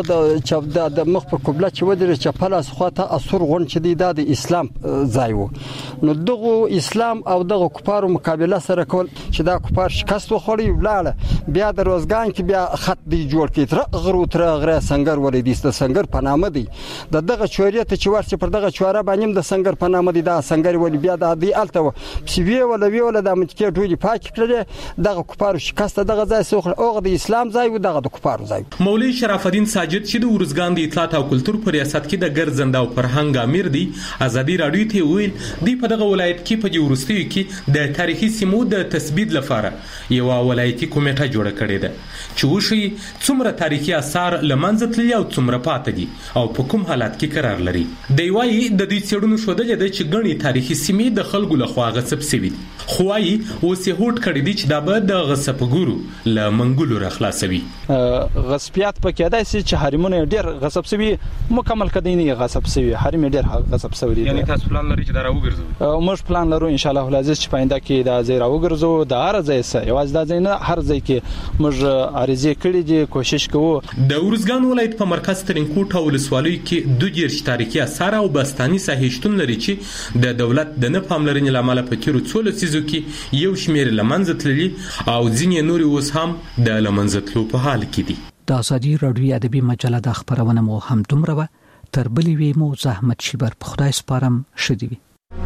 او د مخ په قبله چې ودرې چې پلاس خواته اسور غون چې دی د اسلام ځای وو. نو دغه اسلام او دغه کفارو مقابله سره کول چې دا کفار شکست وخوړي ولاړه بیا د روزګان کې بیا خط دی جوړ کړي تر غرو تر غره سنگر ولې دي د سنگر په نامه دی دغه چوري ته چې ورسې پر دغه چوره باندې د سنگر په نامه دی دا سنگر ولې بیا د دې الته چې وی د متکې ټولي پاک دغه کفارو شکست دغه ځای سوخ او د اسلام ځای و دغه د کفارو ځای. مولوی شرف الدین ساجد چې د ورزګان د اطلاعات او کلتور په ریاست کې د ګرځنده او فرهنګ امیر دی ازادي راډیو ته ویل دی په دغه ولایت کې په ورستیو کې د تاریخي سیمو د تثبیت لپاره یو ولایتي کمیټه جوړه کړې ده چې وشي څومره تاریخي آثار لمنځه تللي او څومره پاتې دي او په کوم حالت کې قرار لري. دی وايي د دې څېړنو ښودلې ده چې ګڼې تاریخي سیمې د خلکو لخوا غصب شوي دي خو وايي اوس یې هوډ کړی دی چې دا به د غصبګورو له منګولو را خلاصوي. غصبیات په کې داسې چې حرمونه ډېر غصب شوي مکمل کدی نه غصب شوي حرم ډېر غصب شوي دي. یعنی تاسو پلان لرئ چې دا راوګرځوي؟ موږ پلان لرو ان شاء الله العزیز چې پاینده کې دا ځای راوګرځو د هر ځای سره یوازې دا ځای نه هر ځای کې موږ عریضې کړې دي کوشش کوو. د ورزګان ولایت په مرکز ترینکوټ ولسوالۍ کې 2 تاریخي آثار او بستاني ساحې شتون لري چې د دولت د نه پاملرنې لامل په تیرو 14 لسیزو کې یو شمېر لمنځه تللي او ځینې نورې اوس هم د لمنځه تلو په حال کې دي. د ازادي راډیو ادبي مجله د خبرونه مو هم دومره وه. تر بلې وی مو زحمت شیبر په خدای سپارم شدي وي.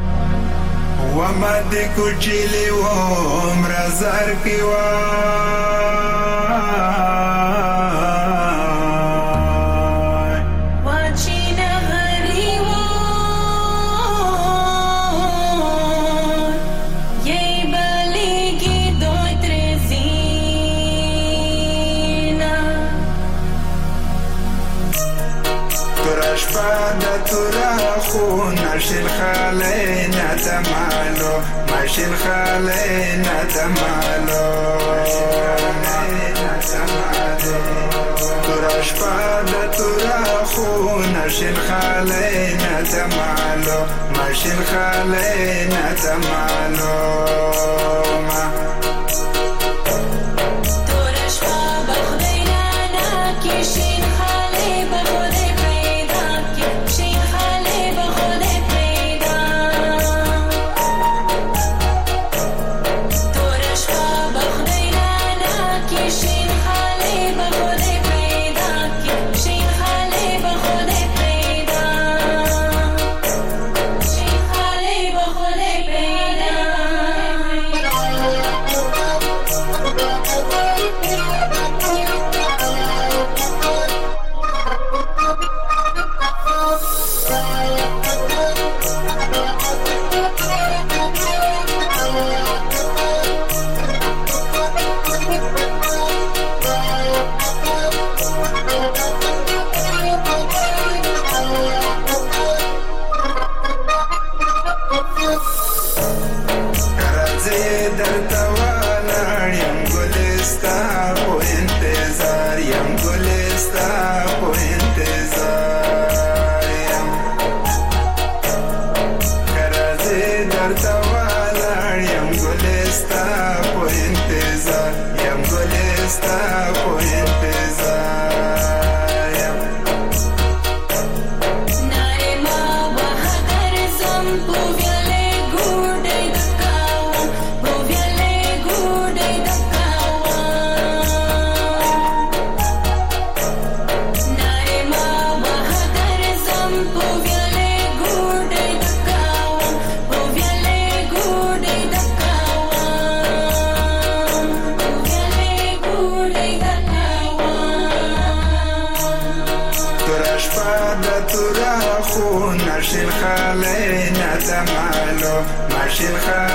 وما د کوچلی و مرزر کی و ماشين خالينا تمالو ماشين خالينا تمالو تراش بعد تراخو ماشين خالينا تمالو ماشين خالينا تمالو ماشين خالينا تمالو ماشين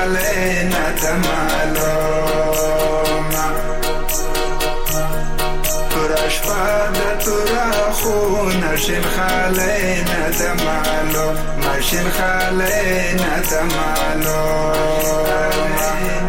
خالينا تمالو كراش ماشین خاله ندمالو ماشین خاله ندمالو